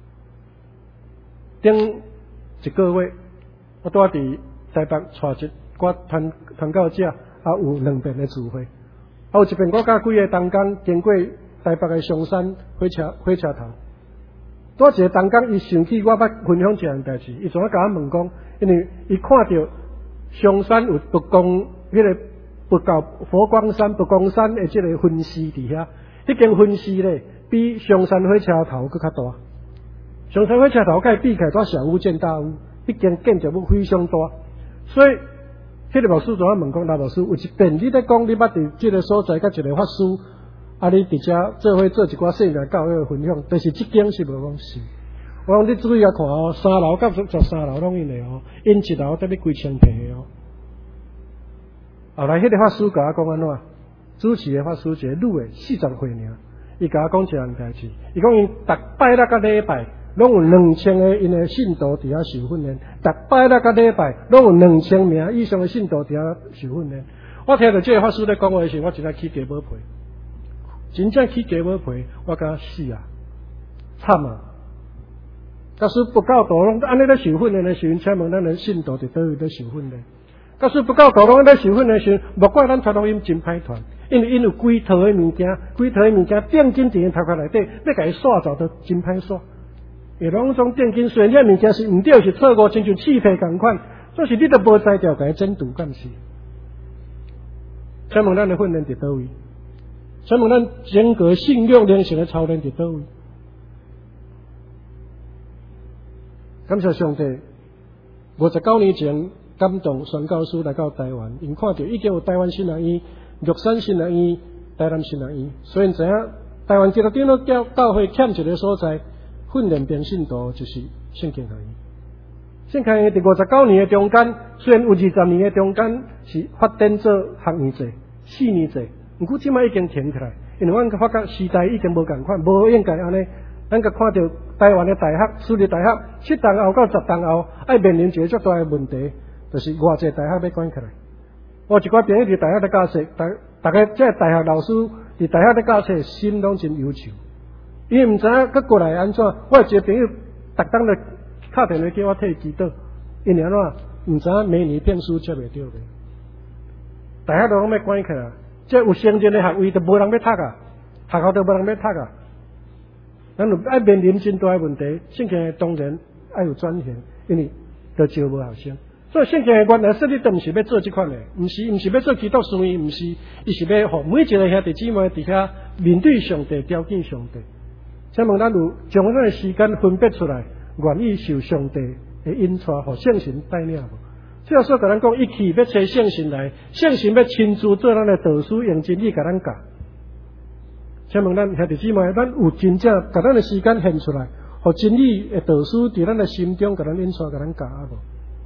顶一个月，我住伫台北带一寡传教者，啊有2遍的聚会，啊有一遍我甲几个同工经过台北的上山火车头， 多一个当工，伊想起我捌分享一样代志，伊怎啊甲我问讲，因为伊看到上山有佛光，迄个佛教佛光山、佛光山的即个分寺伫遐，迄间分寺咧比上山火车头佫较大。上山火车头甲比起来，做小巫见大巫，迄间建筑物非常大，所以迄个牧师怎啊问讲，老牧师有一遍你咧讲，你捌伫即个所在甲一个法师。啊！你伫遮做伙做一寡圣灵教育的分享，但是即间是无讲是。我讲你注意啊看哦，3楼甲13楼拢因的哦，因1楼得要几千平的哦。后来迄个法师甲我讲安怎？主持的法师一个女的40岁尔，伊甲我讲一样代志，伊讲因逐拜六甲礼拜拢有2000个因的信徒伫遐受训练，逐拜六甲礼拜拢有2000名以上的信徒伫遐受训练。我听到这个法师咧讲话时，我真系起鸡母皮。真正起鸡母皮，我感觉死啊，惨啊！假使不够大，拢安尼咧受训练的时阵，请问咱的信徒伫倒位咧受训练？假使不够大，拢咧受训练的时阵，莫怪咱传福音真歹传，因为因有规套的物件，定金伫因头壳内底，要甲伊刷走都真歹刷。而拢种定金，虽然这物件是毋对，是错误，亲像气皮共款，但是你都无知调甲伊整堵，敢是？请问咱的训练伫倒位？请问咱人格信仰灵性的操练伫倒位？感谢上帝，59年前感动宣教师来到台湾，因看到已经有台湾新人医、玉山新人医、台南新人医，虽然知影台湾基督教会欠一个所在，训练编信徒就是圣经学院。圣经学院伫59年的中间，虽然有20年的中间是发展做学院制、4年制。毋过即摆已经停起来，因为阮发觉时代已经无共款，无应该安尼。咱甲看到台湾的大学、私立大学7档后到10档后，爱面临一个足大的问题，就是偌济大学要关起来。我一寡朋友伫大学咧教册，大家即大学老师伫大学咧教册，心拢真忧愁。伊毋知影佮过来安怎？我一个朋友逐工咧敲电话叫我替祈祷，因为安怎？毋知影明年骗书接袂到咧，大学都拢要关起来。即有成绩的学位，就无人要读啊，学校都无人要读啊。咱有爱面临真大的问题，圣经当然爱有转型，因为都招无学生。所以圣经原来设立都毋是要做即款的，毋是要做基督徒，毋是，伊是要互每一个兄弟姊妹伫遐面对上帝，条件上帝。请问咱有将咱的时间分别出来，愿意受上帝的引带，互圣神带领无？这说甲咱讲，一起要找圣神来，圣神要亲自做咱的导师，用真理甲咱教。请问咱兄弟姊妹，咱有真正甲咱的时间献出来，互真理的导师伫咱的心中甲咱引带甲咱教啊无？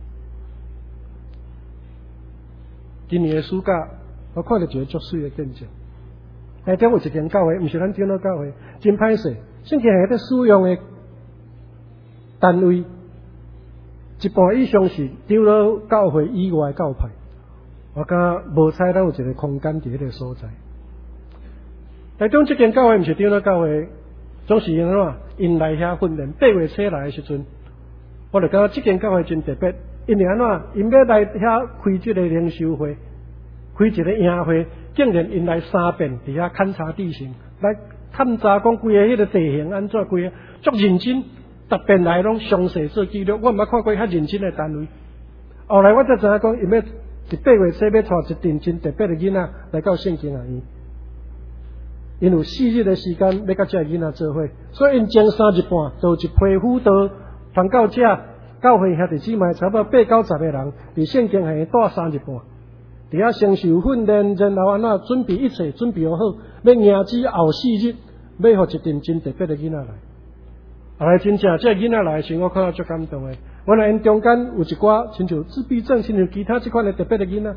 今年的暑假，我看到一个足水的见证。内底有一间教会，毋是咱长老教会，真歹势。圣经下底使用的单位。一半以上是长老教会以外的教派，我感无采咱有一个空间伫迄个所在。但中这间教会毋是长老教会，总是安怎？因来遐训练8月初来的时阵，我就感觉这间教会真特别，因为安怎？因要来遐开这个灵修会，开一个营会，竟然因来3遍伫遐勘察地形，来探查讲规个迄个地形安怎，规个足认真。逐遍来拢详细做记录，我毋捌看过遐认真的单位。后来我才知影讲，因要伫8月初要带一阵真特别的囡仔来到圣经学院，因有4日的时间要甲这囡仔做伙，所以因前3日半就一批辅导传到这教会兄弟姊妹差不多8、90个人，伫圣经学院带3日半，伫遐先受训练，然后安怎准备一切准备好，要迎接后4日，要互一阵真特别的囡仔来。后来真正这囡仔来时，我看到足感动的。原来因中间有一寡亲像自闭症，亲像其他这款的特别的囡仔。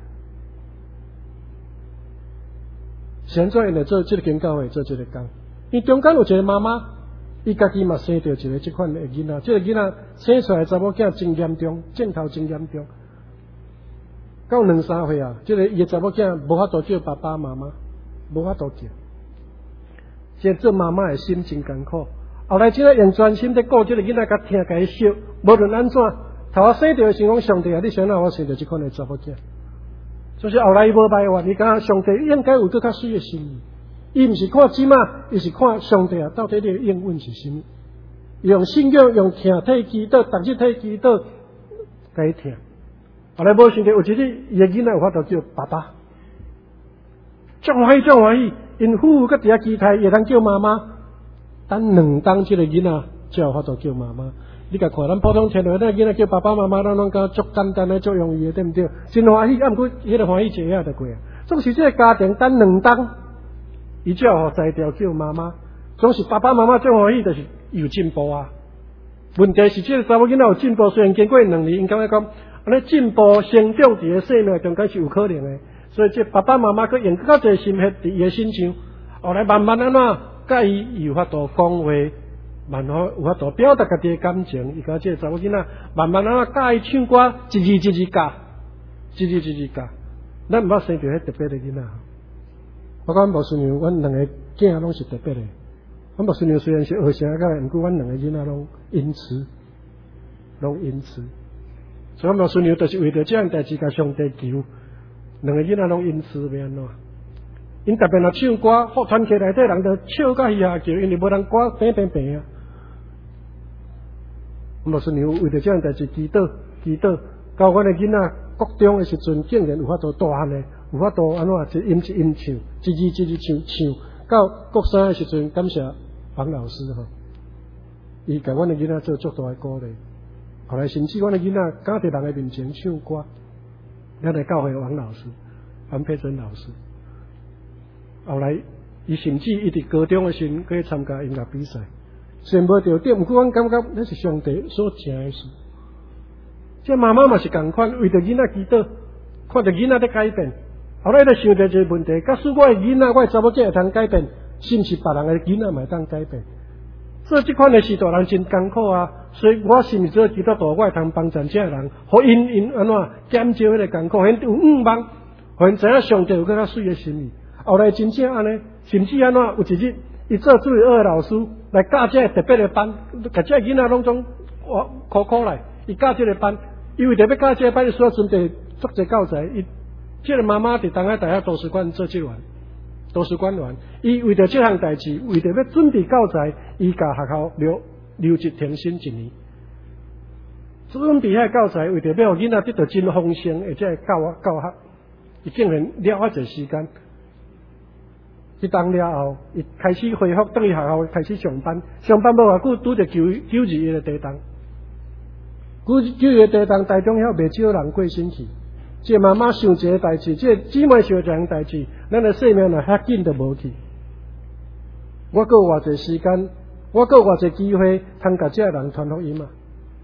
现在因来做这个间教会做这个工，因中间有一个妈妈，伊家己嘛生着一个这款的囡仔，这个囡仔生出来查某囝真严重，镜头真严重。到2、3岁啊，这个伊个查某囝无法度叫爸爸妈妈，无法度叫。这做妈妈的心真艰苦。后来，只个用专心在顾这个囡仔，甲听甲伊笑，无论安怎，头啊生着的时候讲上帝啊，你想让我生着这款的查某囝，所以后来伊无办法，伊讲上帝应该有更较水的心意，伊毋是看即马，伊是看上帝啊，到底你的应允是啥物？ 用信仰用听替祈祷，逐日替祈祷，该听。后来无想到有一日，伊个囡仔有法度叫爸爸，足欢喜，因夫妇搁伫遐期待，会当叫妈妈。等2当即个囡仔才有法度叫妈妈。你甲看，咱普通听到咱囡仔叫爸爸妈妈，咱拢感觉足简单诶，足容易诶，对毋对？真欢喜，毋过迄个欢喜一下就过啊。总是即个家庭等2当，伊才有才调叫妈妈。总是爸爸妈妈最欢喜，就是有进步啊。问题是即个查某囡仔有进步，虽然经过2年，因感觉讲安尼进步成长伫个生命中间是有可能诶。所以即爸爸妈妈佮用较侪心血伫伊诶身上，后来慢慢安怎甲伊有法度讲话。慢慢有法度表达家己的感情，伊甲即个查某囡仔慢慢教伊唱歌，一字教，咱毋捌生着迄特别的囡仔。我讲无孙娘，阮2个囝拢是特别的。阮无孙娘虽然是学声个，毋过阮2个囡仔拢因此。所以阮无孙娘就是为着这样代志，甲上帝求，2个囡仔拢因此要安怎？因特别若唱歌，福团契内底人就笑甲咿呀叫，因为无人歌平啊。无孙娘为着这样代志祈祷，到阮的囡仔国中的时阵，竟然有法度大汉的，有法度安怎一音唱，一字唱。到国3的时阵，感谢王老师吼，伊甲阮的囡仔做足大的鼓励。后来甚至阮的囡仔敢伫人的面前唱歌，咱来教会王老师、安佩珍老师。后来伊甚至伊伫高中的时阵，去参加音乐比赛。虽然无得奖，毋过阮感觉那是上帝所成的事。即妈妈嘛是共款，为着囡仔祈祷，看着囡仔在改变，后来就想着一个问题：假使我的囡仔、我的查某囝会通改变，是毋是别人的囡仔嘛会当改变？做即款的事，大人真艰苦啊！所以我是毋是做基督徒，我会通帮助这人，互因安怎减少迄个艰苦，因有望，互因知影上帝有更较水的心意。后来真正安尼，甚至安怎有一日。伊做主日学的老师来教这特别的班，甲这囡仔拢总苦来。伊教这个班，因为特别教这个班，需要准备足侪教材。伊这个妈妈伫东海大学图书馆做职员，伊为着这项代志，为着要准备教材，伊甲学校留职停薪1年。准备遐教材，为着要互囡仔得到真丰盛的这教学，伊竟然了遐侪时间。去当了后，伊开始恢复，等于学校开始上班无偌久，拄着9日的地震，9日的地震，台中遐袂少人过身去。这妈妈想一个代志，这姊妹想一项代志，咱的生命若遐紧就无去。我阁有偌济时间，我阁有偌济机会，通甲这人传福音嘛。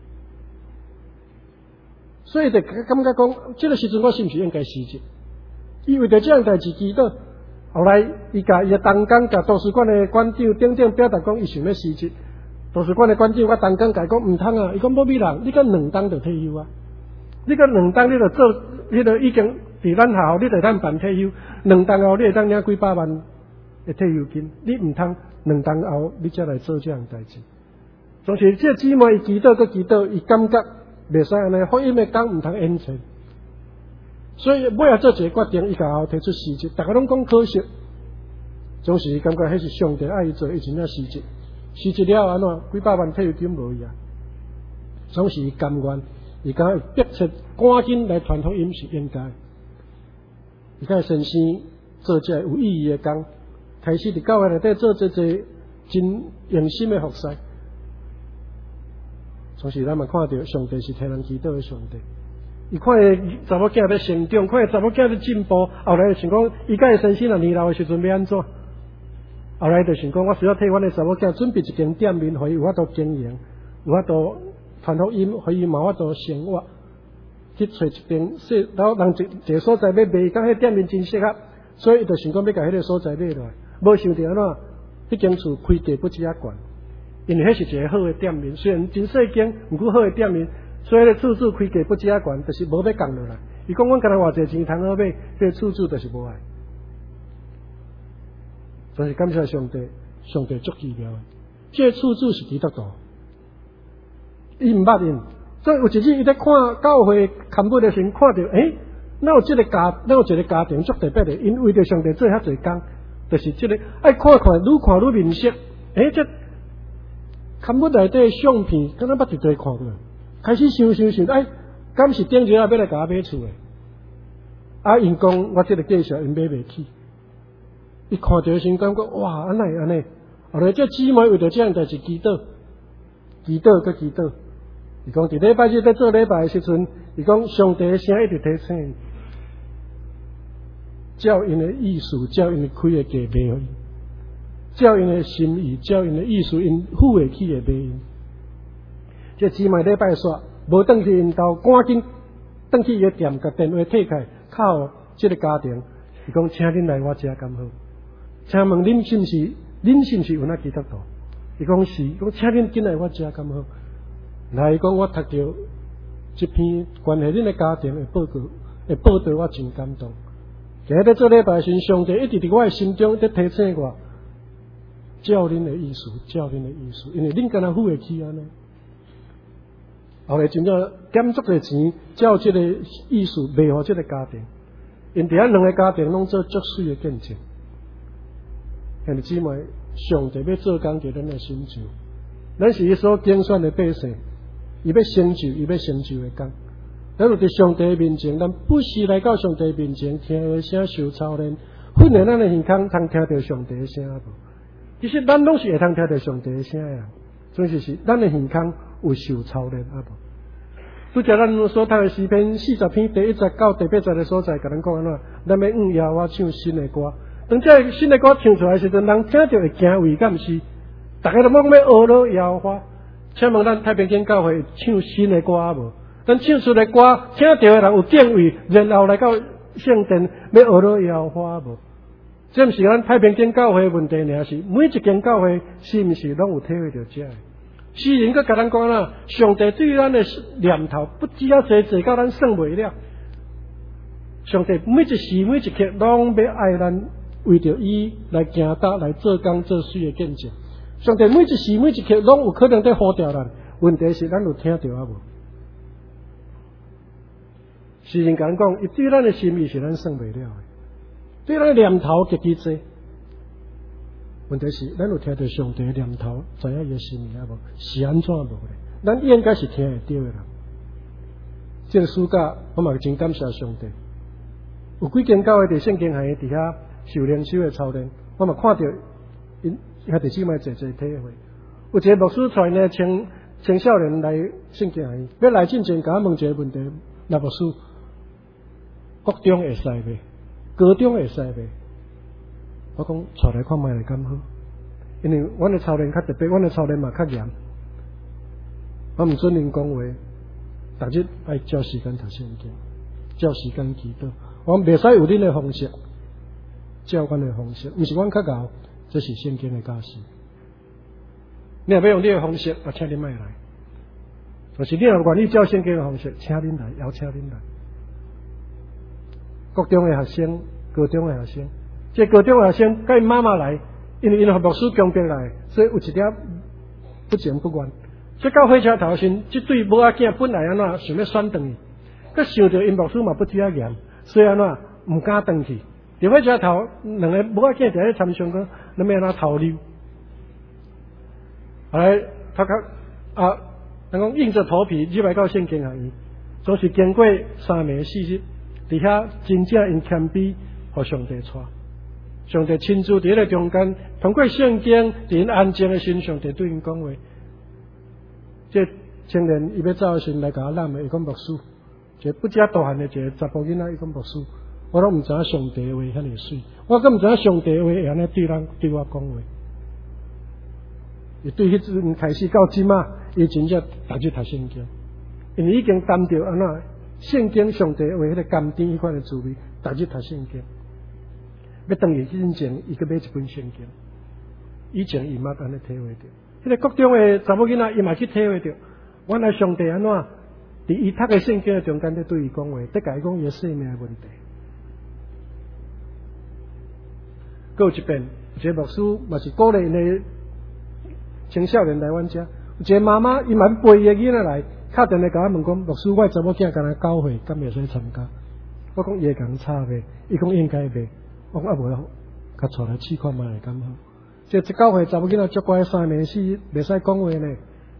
所以就感觉讲，这个时阵我是毋是应该辞职？伊为着这样代志祈祷。后来，伊甲伊个同工甲图书馆的馆长顶表达讲，伊想要辞职。图书馆的馆长甲同工甲讲毋通啊，伊讲无必人，你甲2当就退休啊。你甲2当你就做，你就已经伫咱学校，你就当办退休。2当后你会当领几百万的退休金，你毋通2当后你才来做这样代志。总是这姊妹伊祈祷，伊感觉袂使安尼，福音的讲毋通延迟。所以尾仔做一个决定，伊甲后提出辞职，大家拢讲可惜，总是感觉迄是上帝爱伊做，伊真正辞职。辞职了安怎？几百万退休金无伊啊？总是伊甘愿，伊敢迫切赶紧来传福音是应该。伊甲先生做这有意义的工，开始伫教会内底做这真用心的服侍。总是咱嘛看到上帝是替人祈祷的上帝。伊看伊查某囝在成长，看伊查某囝在进步，后来就想讲，伊甲伊先生年老的时阵要安怎？后来就想讲，我需要替阮的查某囝准备一间店面，互伊有法度经营，有法度传福音，互伊有法度生活。去找一间然后人一个所在要卖，讲迄店面真适合，所以伊就想讲要甲迄个所在买落来。无想到安怎？迄间厝开价不止遐悬，因为迄是一个好的店面，虽然真细间，毋过好的店面。所以咧，厝主开价不止遐悬，就是无要降落来。伊讲，阮干那偌济钱通好买，这个厝主就是无爱。所以感谢上帝，上帝足奇妙。这个厝主是基督徒，伊毋捌因，所以有一日伊在看教会刊物的时候，看到哪有一个家庭足特别的，因为着上帝做遐济工，就是这个爱看愈看愈面色， 刊物内底相片，敢若捌一堆看过，开始想，哎，敢是顶日要来甲我买厝诶？啊，因讲我即个介绍因买袂起，伊看着先感觉哇，安尼，后来这姊妹为着这样代志祈祷，伊讲伫礼拜日在做礼拜诶时阵，伊讲上帝诶声一直提醒，照因诶意思，照因开诶价卖互伊。照因的心意，照因的意思，因付会起的卖因。这姊妹礼拜煞，无转去因兜，赶紧转去伊个店，甲电话摕开，靠这个家庭，伊讲请恁来我遮敢好？请问恁是毋是有那基督徒？伊讲是，讲请恁进来我遮敢好？来讲我读到这篇关系恁的家庭的报道，我真感动。今日做礼拜时，上帝一直伫我的心中在提醒我。照恁的意思，因为恁敢若付会起安尼，后来真正减足个钱，照这个意思卖互这个家庭，因伫遐两个家庭拢做足水的见证。兄弟姊妹，上帝要做工伫咱的心上，咱是伊所拣选的百姓，伊要成就的工。咱有伫上帝面前，咱不是来到上帝面前听话声受操练，训练咱的耳孔，通听到上帝的声无？其实咱拢是会通听到上帝的声呀，总是咱的耳孔有受操练啊无？拄则咱所读的诗篇40篇第1节到第8节的所在，甲咱讲安怎？咱要耶和华唱新的歌。当这新的歌唱出来时阵，人听着会惊畏，敢毋是？大家都讲要学了耶和华，请问咱太平间教会唱新的歌无？咱唱出的歌，听到的人有敬畏，然后来到圣殿要学了耶和华无？这毋是咱太平间教会问题尔，是每一间教会是毋是拢有体会到这？诗人佮甲咱讲啦，上帝对咱的念头不只要济到咱算袂了。上帝每一时每一刻拢要爱咱，为着伊来行达来做工做水的见证。上帝每一时每一刻拢有可能在呼召咱，问题是咱有听到啊无？诗人甲咱讲，伊对咱的心意是咱算袂了的。对咱念头极其多，问题是咱有听到上帝的念头，知影伊的心意啊无？是安怎无咧？咱应该是听会到的啦。这个暑假我嘛真感谢上帝，有几间教会伫圣经系伫遐受灵修的操练，我嘛看到因兄弟姊妹侪体会。有一个牧师带呢青少年来圣经系，要来进前甲我问一个问题：那牧师，国中会使袂？高中会使袂？我讲带来看卖来敢好，因为阮的操练较特别，阮的操练嘛较严。我毋准因讲话，逐日爱照时间读圣经，照时间祈祷。我袂使有恁的方式，照阮的方式，毋是阮较敖，这是圣经的教示。你若要用你的方式，我请你莫来。就是你若愿意照圣经的方式，请恁来，邀请恁来。国中的学生、高中的学生，这高中的学生甲因妈妈来，因为因牧师强迫来，所以有一点不情不愿。这到火车头时，这对母仔囝本来安怎想要选转去，佮想着因牧师嘛不只严，所以安怎唔敢转去。伫火车头，两个母仔囝伫咧参详讲，咱要安怎逃溜？后来他讲人讲硬着头皮入来到圣经学院，总是经过3暝4日。伫遐真正因谦卑，互上帝带，上帝亲自伫咧中间，通过圣经，伫因安静的心，上帝对因讲话。这青年伊要走的时来甲我揽的，伊讲牧师，一个不加大汉的一个查甫囡仔，伊讲牧师，我拢毋知影上帝的话遐尼水，我更毋知影上帝的话会安尼对我讲话。伊对迄阵开始到即马，伊真正逐日读圣经，因为已经担着安怎。圣经上帝为迄个甘甜迄款的滋味，逐日读圣经。要当伊之前，伊去买一本圣经。以前伊嘛安尼体会着。迄个国中的查某囡仔，伊嘛去体会着。原来上帝安怎伫伊读的圣经的中间，在对伊讲话，在甲伊讲伊生命的问题。过一遍，一个牧师嘛是鼓励因的青少年来阮遮。有一个妈妈，伊嘛陪伊个囡仔来。敲电话甲我问讲，牧师，我查某囝敢若9岁，敢会使参加？我讲伊会共插袂，伊讲应该袂。我讲无，甲带来试看卖会敢好。 这19岁查某囡仔足乖，3年死袂使讲话呢。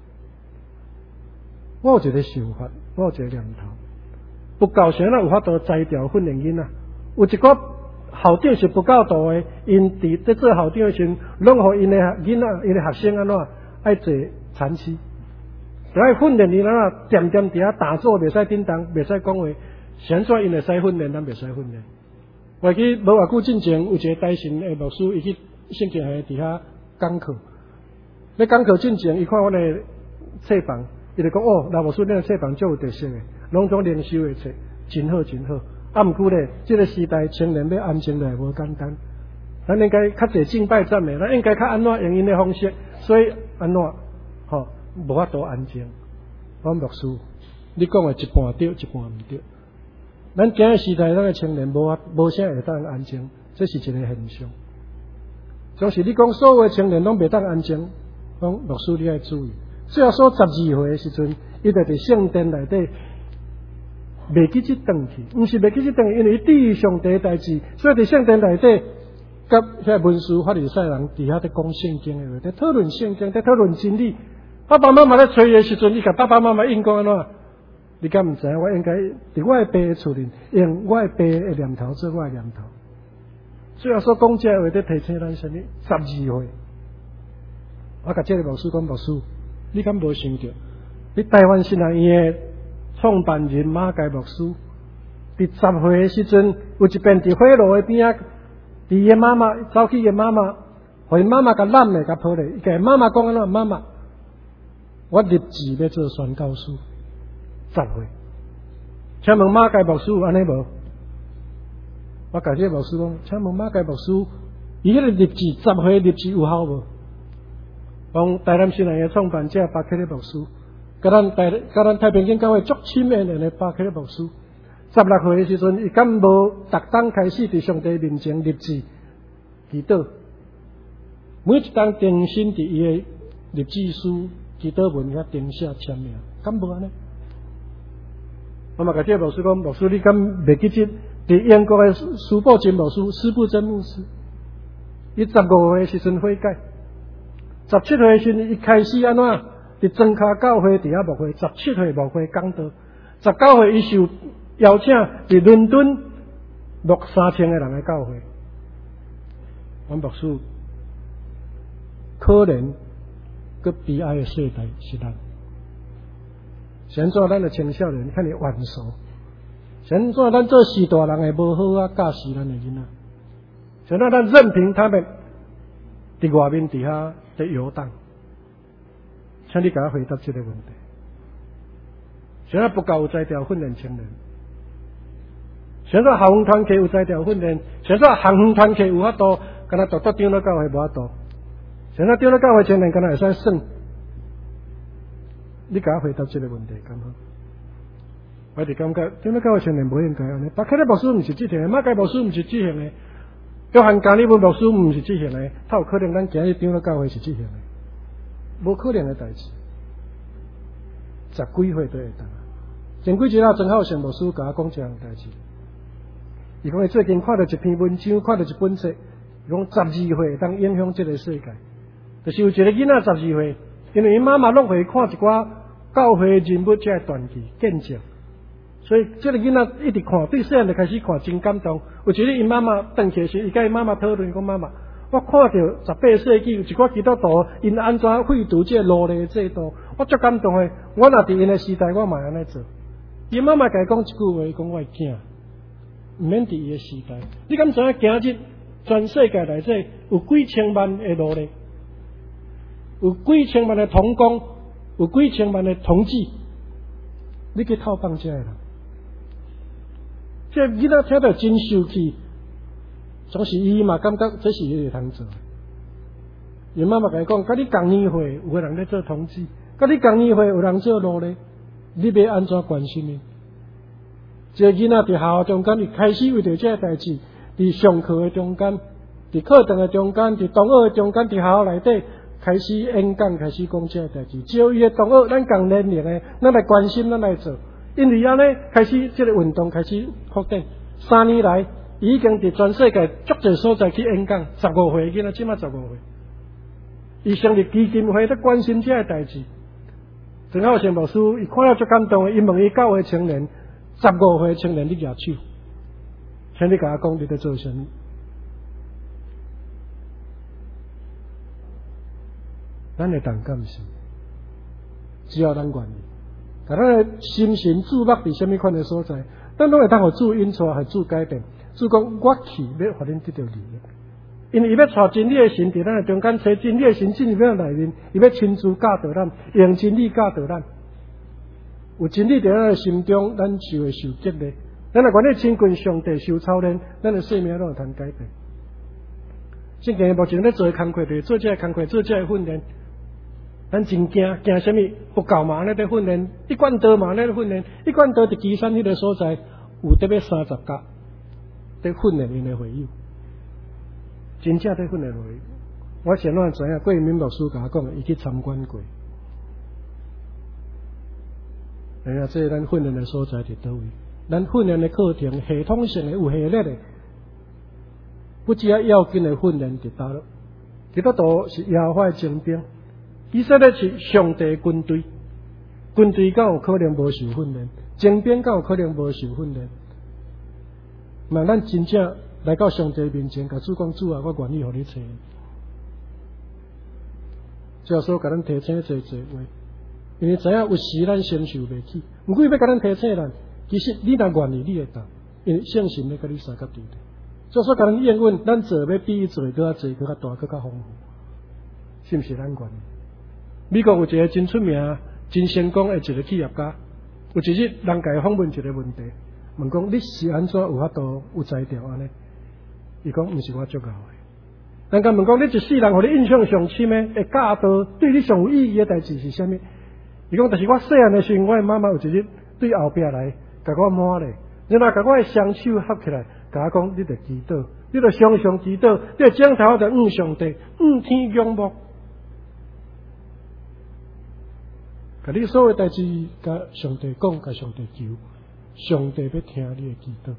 我有一个想法，我有一个念头，不够时咱有法度裁掉训练囡仔。有一个校长是不够大的，因伫在做校长的时阵，拢互因的囡仔、因的学生安怎爱坐残期，就爱训练伊安怎点点伫遐打坐，袂使叮当，袂使讲话，现在因会使训练，咱袂使训练。我记无偌久之前，有一个大神的牧师，伊去圣经系伫遐讲课。咧讲课之前，伊看我的册房，伊就讲哦，老牧师，恁的册房足有特色的，拢种灵修的册，真好真好。啊，毋过咧，这个时代青年要安静来无简单，咱应该较侪敬拜赞美，咱应该较安怎用因的方式，所以安怎无法度安静。我牧师，你讲的一半对，一半毋对。咱今个时代，咱个青年无啥会当安静，这是一个现象。总是你讲所有的青年拢袂当安静，讲牧师你要注意。最后说12岁的时阵，伊就伫圣殿内底袂记去转去，毋是袂记去转去，因为伊注上帝的代志，所以伫圣殿内底，甲遐文士法利赛人伫遐伫讲圣经的话，伫讨论圣经，伫讨论真理。爸爸妈妈咧催伊的时阵，伊甲爸爸妈妈应讲安怎？你敢毋知影？我应该伫我的爸的厝里，用我的爸的念头做我的念头。最后所讲这话，伫提醒咱什么？12岁，我甲这个牧师讲，牧师，你敢无想到？你台湾新南院的创办人马介牧师，伫10岁的时阵，有一遍伫火炉的边仔，伫伊妈妈走去伊妈妈，互伊妈妈甲揽的甲抱咧，伊甲妈妈讲安怎？妈妈，我立志要做宣教师。10岁，请问马介牧师有安尼无？我甲这个牧师讲，请问马介牧师，伊迄个立志10岁立志有效无？讲台南新南的创办者巴克利牧师，甲咱太平间教会足深的人的巴克利牧师，16岁的时阵，伊敢无逐当开始伫上帝面前立志祈祷，每一当定心伫伊的立志书祈祷文遐定写签名，敢无安尼？我嘛甲这个牧师讲，牧师你敢袂记得伫英国的苏布真牧师、施布真牧师，伊15岁时阵悔改，17岁时阵伊开始安怎？伫庄卡教会伫遐牧会，17岁牧会讲道，19岁伊受邀请伫伦敦牧3000个人的教会。我牧师可怜佮悲哀的世代是咱。现在咱的青少年看你晚熟，现在咱做时大人的无好啊教示咱的囡仔，现在咱任凭他们伫外面底下在游荡，请你给我回答这个问题。现在不够有才调训练青年，现在校园团契有才调训练，现在校园团契有法度，敢若独独丢到教会无法度，现在丢到教会青年敢若会使算。你给我回答这个问题，敢好？我哋感觉点解教会青年无应该安尼？巴克利牧师毋是这型的，马介牧师毋是这型的，约翰加利文牧师毋是这型的，他有可能咱今日丢到教会是这型的，无可能的代志。10几岁都会当。前几日正好陈牧师甲我讲这样代志，伊讲伊最近看到一篇文章，看到一本册，讲12岁当影响这个世界，就是有一个囡仔12岁，因为伊妈妈拢会看一寡教会人物这传记见证，所以这个囡仔一直看，对细汉就开始看，真感动。有一日伊妈妈回去时，伊甲伊妈妈讨论讲：“妈妈，我看到18世纪有一寡基督徒因安怎废除这奴隶制度，我足感动的。我若伫因的时代，我嘛安尼做。”伊妈妈甲伊讲一句话，伊讲我的囝，毋免伫伊的时代。你敢知影今日全世界内底有几千万的奴隶，有几千万的童工，有几千万的同志，你去套放这个人，这囡仔听到真受气，总是伊嘛感觉这是伊会通做。伊妈妈甲伊讲，甲你同年岁有个人咧做同志，甲你同年岁有人做奴隶，你要安怎关心伊？这囡仔伫学校中间，伊开始为着这代志，伫上课的中间，伫课堂的中间，伫同学的中间，伫学校内底开始演讲，开始讲这代志。只要伊的同学，咱共年龄的，咱来关心，咱来做。因为安尼开始这个运动开始扩展，3年来已经伫全世界足侪所在去演讲。15岁的囡仔，即马15岁， 伊成立基金会在关心这个代志。陈浩成牧师伊看了足感动的，伊问伊9岁青年、15岁青年，你举手，请你甲我讲你在做啥物？咱会当敢是？只要咱愿意，甲咱的心神注目伫什么款的所在，咱拢会当互主引出，互主改变。主讲我去要互恁得到利益，因为伊要带真理的神伫咱的中间，找真理的神进入咱内面，伊要亲自教导咱，用真理教导咱。有真理伫咱的心中，咱就会受激励。咱若愿意亲近上帝，受操练，咱的生命拢会通改变。圣经目前咧做工课，就是做这个工课，做这个训练。咱真惊什么？不够嘛？咧在训练，一贯道嘛咧训练，一贯道伫基山迄个所在，有得要30架，在训练因的会友，真正在训练会友。我先乱知影，郭明牧师甲我讲，伊去参观过。哎呀，这咱训练的所在伫倒位？咱训练的课程系统性的有系列的，不只要紧的训练伫倒咯。基督徒是耶和华的精兵。以色列是上帝军队，军队敢有可能无受训练？精兵敢有可能无受训练？嘛，咱真正来到上帝面前，甲主讲主啊，我愿意互你找。教授甲咱提醒做话，因为知影有时咱承受袂起，毋过伊要甲咱提醒咱，其实你若愿意，你会当，因为圣神要甲你三甲对的。教授甲咱验问，咱做要比伊做更较侪、更较大、更较丰富，是毋是咱愿意？美国有一个真出名、真成功的一个企业家，有一日人家访问一个问题，问讲你是安怎有法度有才调安尼？伊讲毋是我足够的。人家问讲你一世人，互你印象上深的会教导对你上有意义的代志是啥物？伊讲就是我细汉的时候，我的妈妈有一日对后壁来甲我摸咧，然后甲我的双手合起来，甲我讲你着祈祷，你着常常祈祷，你着将头着向上帝、向天仰望。甲你所有代志，甲上帝讲，甲上帝求，上帝要听你的祈祷。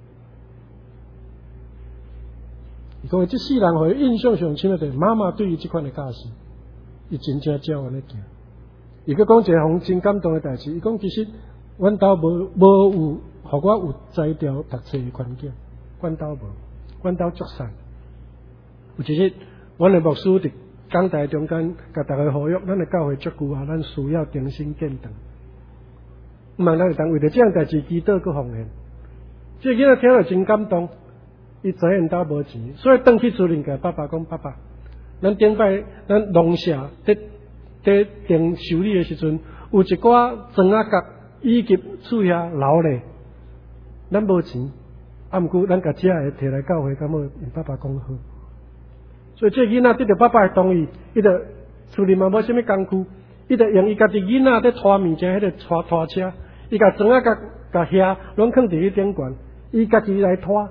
伊讲，这世人互伊印象上深的，就是妈妈对于这款的教示，伊真正照安尼行。伊佮讲一项真感动的代志，伊讲其实阮兜无有，互我有才调读册的环境，阮兜无，阮兜足散。有一日，阮的牧师伫讲台中间，甲大家呼吁，咱的教会足久啊，咱需要重新建堂。毋茫咱会当为着这样代志祈祷佮奉献。这囡仔听了真感动，伊知因兜无钱，所以转去厝邻甲爸爸讲：爸爸，咱顶摆咱农舍伫定修理的时阵，有一寡砖仔角以及厝遐留咧，咱无钱，毋过咱甲这个摕来教会，敢要？因爸爸讲好。所以这囡仔得到爸爸的同意，伊就厝里嘛无啥物工具，伊就用伊家己囡仔在拖物件，迄个拖车，伊甲砖仔甲遐拢放伫迄顶悬，伊家己来拖，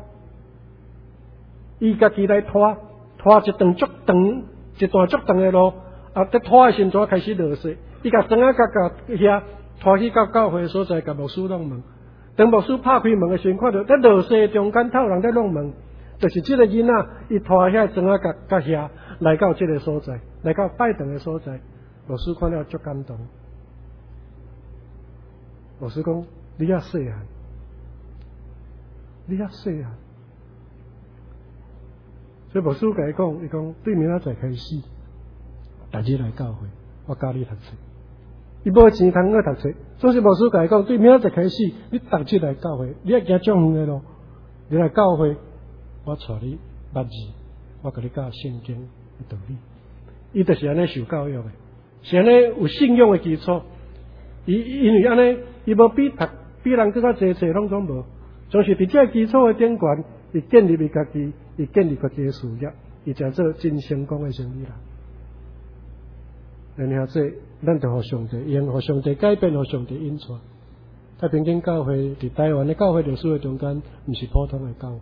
拖一段足长的路，啊，在拖的时阵开始落雪，伊甲砖仔甲遐拖去到教会所在，甲牧师弄门。当牧师拍开门的时阵，看到在落雪中间透人在弄门。就是这个囡仔，伊拖遐砖仔甲遐来到这个所在，来到拜堂的所在，老师看了足感动。老师讲：你遐细汉，所以牧师甲伊讲，伊讲对明仔载开始，逐日来教会，我教你读册。伊无钱通去读册，所以牧师甲伊讲，对明仔载开始，你逐日来教会，你要行足远的路，你来教会。我带你捌字，我甲你教圣经的道理。伊就是安尼受教育的，是安尼有信仰的基础。因为安尼，伊无比人更较济拢总无，总是伫这基础的顶悬，伊建立伊家己，伊建立家己的事业，伊才做真成功的生意人。然后这，咱就互上帝用，互上帝改变，互上帝引出。太平间教会伫台湾的教会历史的中间，毋是普通的教会。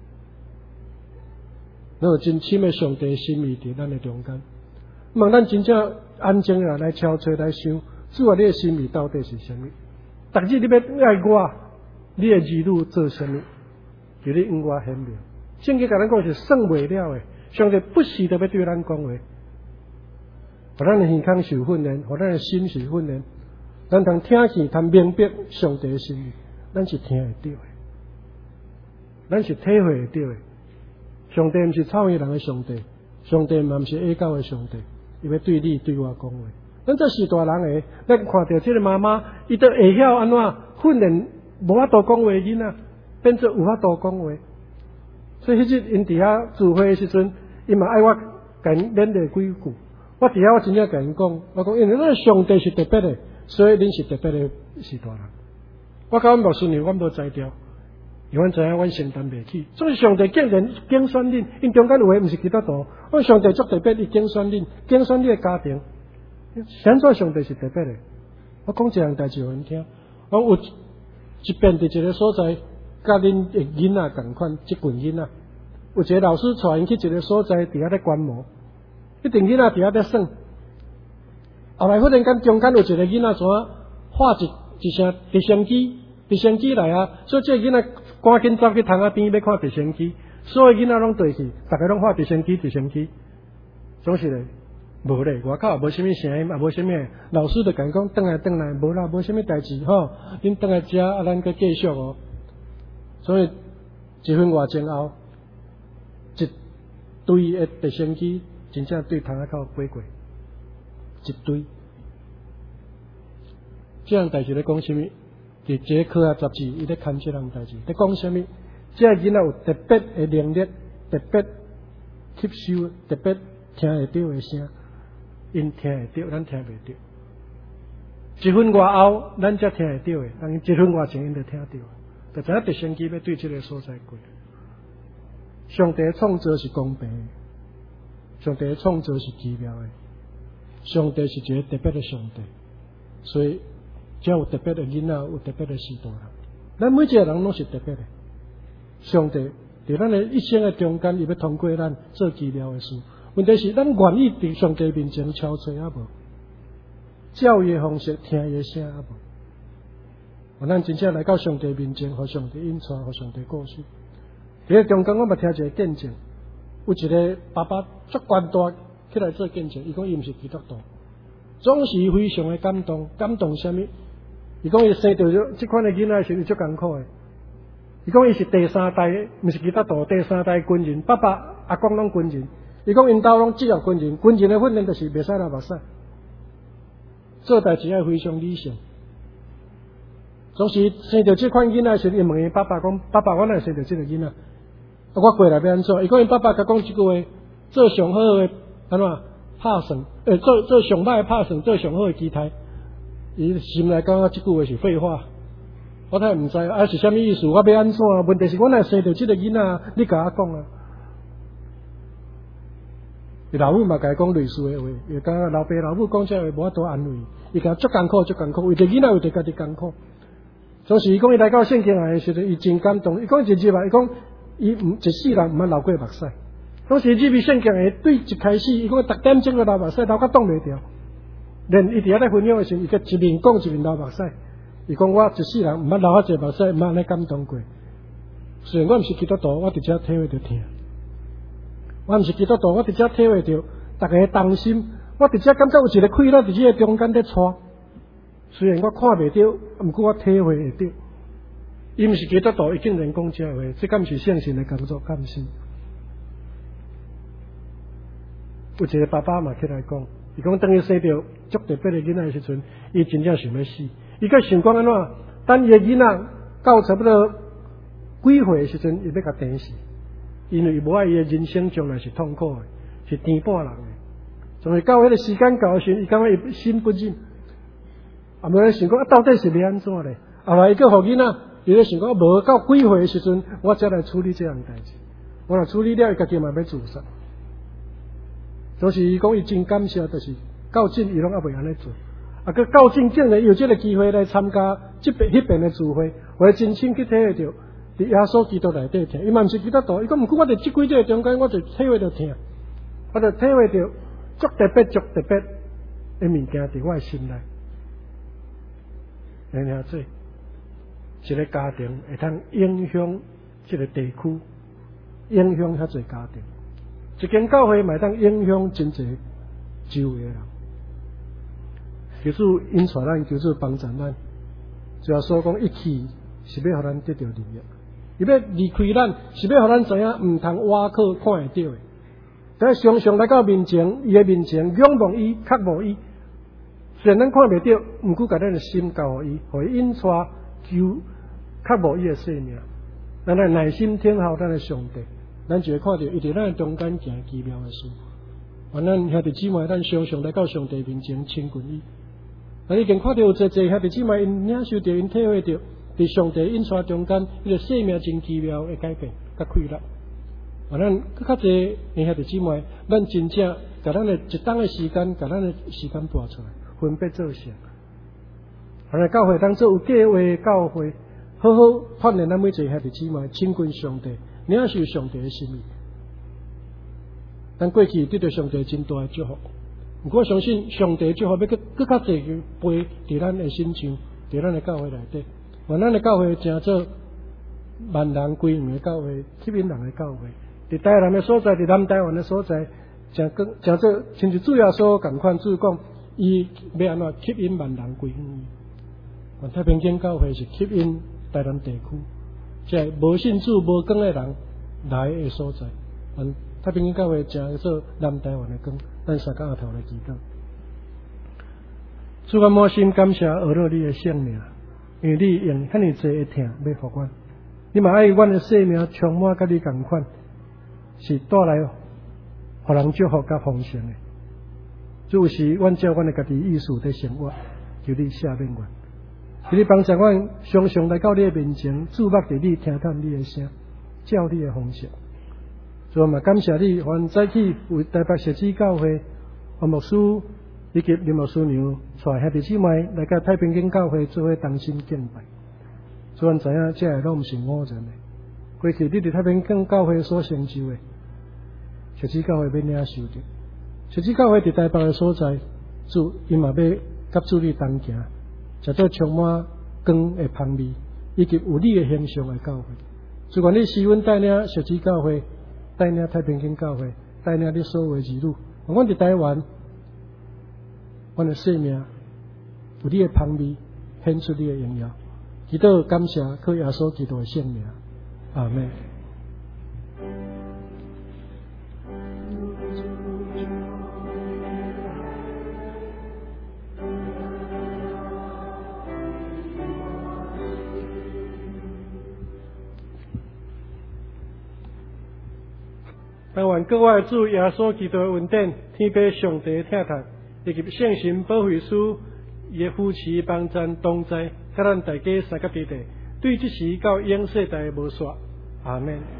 咱有真深的上帝心意伫咱的中间，望咱真正安静下来敲吹来想，主啊，你的心意到底是啥物？逐日你要爱我，你的儿女做啥物？求你向我显明。圣经甲咱讲是算袂了的，上帝不时地要对咱讲话。 互咱的耳孔受训练，互咱的心受训练，咱通听见，通明白上帝的心意，咱是听会到的，咱是体会会到的。上帝毋是草原人的上帝，上帝嘛毋是恶狗的上帝，伊要对你对我讲话。咱这是大人的，咱看到这个妈妈，伊都会晓安怎训练无法度讲话的囡仔，变做有法度讲话。所以迄日因伫遐聚会的时阵，伊嘛爱我甲因练个几句。我伫遐我真正甲因讲，我讲因为咱上帝是特别的，所以恁是特别的是大人。我甲阮牧师娘，阮无才调。因为阮知影，阮承担袂起。所以上帝竟然拣选恁，因中间有诶毋是基督徒，阮上帝足特别，伊拣选恁，拣选你诶家庭。现在上帝是特别诶。我讲一样代志互因听。我有一遍伫一个所在，甲恁诶囡仔共款，即群囡仔，有一个老师带因去一个所在，伫遐咧观摩，一群囡仔伫遐咧耍。后来忽然间中间有一个囡仔怎画一声直升机。直升机来啊！所以这个囡仔赶紧走去窗仔边要看直升机，所有囡仔拢对去，大家拢看直升机，直升机。总是咧，无咧，外口也无啥物声音，也无啥物。老师就讲转来，无啦，无啥物代志吼。恁转来遮，啊，咱搁继续哦。所以1分外钟后，一堆的直升机真正对窗仔口飞过，一堆。这样代志咧讲啥物？伫这课啊杂志，伊咧看这样代志，咧讲什么？这囡仔有特别的能力，特别吸收，特别听会到的声，因听会到，咱听袂到。1分外后，咱才听会到的，但1分外前因就听到，就知影直升机要对这个所在过。上帝的创造是公平的，上帝的创造是奇妙的，上帝是一个特别的上帝，所以。只有特别的囡仔，有特别的时代人。咱每一个人拢是特别的。上帝伫咱的一生的中间，伊要通过咱做奇妙的事。问题是，咱愿意伫上帝面前憔悴啊无？教育的方式，听伊的声啊无？咱真正来到上帝面前，互上帝引带，互上帝告诉。伫个中间，我嘛听一个见证，有一个爸爸足关大起来做见证，伊讲伊毋是基督徒，总是非常的感动，感动啥物？伊讲伊生到这款的囡仔时，伊足艰苦的。伊讲伊是第3代，毋是基督徒，第3代军人，爸爸、阿公拢军人。伊讲因兜拢职业军人，军人的训练就是袂使流目屎，做代志要非常理性。总是生到这款囡仔时，伊问伊爸爸讲：“爸爸，我哪会生到这个囡仔？我过来要安怎？”伊讲因爸爸甲讲一句话：“做上好的安怎拍算？做上歹的拍算，做上好的期待。”伊心内感觉即句话是废话，我太毋知啊是啥物意思，我要安怎？问题是我若生到即个囡仔，你甲我讲啊。伊老母嘛甲伊讲类似的话，伊讲老爸老母讲这话无法度安慰，伊讲足艰苦，为着囡仔为着家己艰苦。总是伊讲伊来到圣经来的时阵，伊真感动。伊讲一日嘛，伊讲伊一世人毋捌流过目屎。当时入去圣经的对一开始，伊讲逐点钟个流目屎，流甲挡袂掉。连伊伫遐咧分享的时候，伊个一面讲一面流目屎。伊讲我一世人毋捌流啊侪目屎，毋捌安尼感动过。虽然我毋是基督徒，我伫遮体会着听。我毋是基督徒，我伫遮体会着大家同心。我伫遮感觉有一个气啦，伫这个中间咧带。虽然我看袂到，毋过我体会会到。伊毋是基督徒，伊竟然讲这话，这敢是圣神的工作，敢是？有一个爸爸嘛起来讲，伊讲当伊生到足特别的囡仔的时阵，伊真正想要死。伊个想讲安怎？等伊个囡仔到差不多几岁的时阵，伊要甲电死，因为伊无爱伊的人生将来是痛苦的，是颠簸人的。从而到迄个时间到的时阵，伊感觉伊心不忍。啊，无咧想讲到底是要安怎咧？后来伊个互囡仔，伊咧想讲无到几岁的时阵，我才来处理这样代志。我若处理了，伊家己嘛要自杀。就是伊讲伊真感谢，就是到今伊拢还袂安尼做。啊，佮到今竟然有这个机会来参加这边迄边的聚会，我真心去体会到，伫耶稣基督内底听。伊嘛毋是基督徒，伊讲毋过我伫即几个中间，我就体会到听，我就体会到足特别的物件伫我的心内。然后做一个家庭会通影响这个地区，影响遐侪家庭。一间教会嘛会当影响真侪周围的人， 求主引带咱，求主帮助咱。主要所讲，一去是要互咱得到利益，伊要离开咱，是要互咱知影毋通挖靠看会到的。但常常来到面前，伊的面前仰望伊，渴慕伊。虽然咱看袂到，毋过甲咱的心交互伊，互伊引带求渴慕伊的生命。咱来耐心听候咱的上帝，咱就会看到伊伫咱的中间行奇妙的事。咱兄弟姊妹，咱常常来到上帝面前亲近伊。咱已经看到有侪兄弟姊妹因领受到、因体会到，伫上帝引带中间，伊个生命真奇妙的改变、甲快乐。咱更较侪兄弟姊妹，咱真正甲咱的一当的时间，甲咱的时间拨出来，分别做啥？咱教会当做有计划教会，好好锻炼咱每一个兄弟姊妹亲近上帝，领受上帝的心意。咱过去得到上帝真大的祝福，不过相信上帝的祝福要更较侪去陪伫咱的心上，伫咱的教会内底。咱的教会诚做万人归荣的教会，吸引人的教会。伫台南的所在，伫南台湾的所在，诚做亲像主耶稣共款，主讲伊要安怎吸引万人归向伊。太平间教会是吸引台南地区，即系无信主、无光的人来的所在。太平间教会诚做南台湾的光，咱三个额头来祈祷。主我满心感谢俄罗你的性命，因为你用遐尼济的疼要互阮，你嘛爱阮的生命充满甲你共款。是带来互人祝福甲丰盛的，就是阮照阮的家己意思在生活，求你赦免阮，求你帮助阮常常来到你的面前，注目伫你，听探你的声，照你的方式。所以嘛，感谢你，阮早起为台北社区教会王牧师以及林牧师娘带兄弟姊妹来到太平间教会做伙同心敬拜。所以阮知影，这拢毋是偶然的。过去你伫太平间教会所成就的，社区教会要领受着。社区教会伫台北的所在，主伊嘛要甲主你同行，食做充满光的香味，以及有你的形象的教会。主愿你使阮带领社区教会，带领太平间教会，带领你所有的儿女。阮伫台湾，阮的生命有你的香味，显出你的荣耀。祈祷感谢靠耶稣基督的圣名。阿们。但愿各位主耶稣基督的恩典、天父上帝的疼痛，以及圣神保惠师伊的扶持帮助同在，甲咱大家三个弟弟。对这时到永世代无煞，阿们。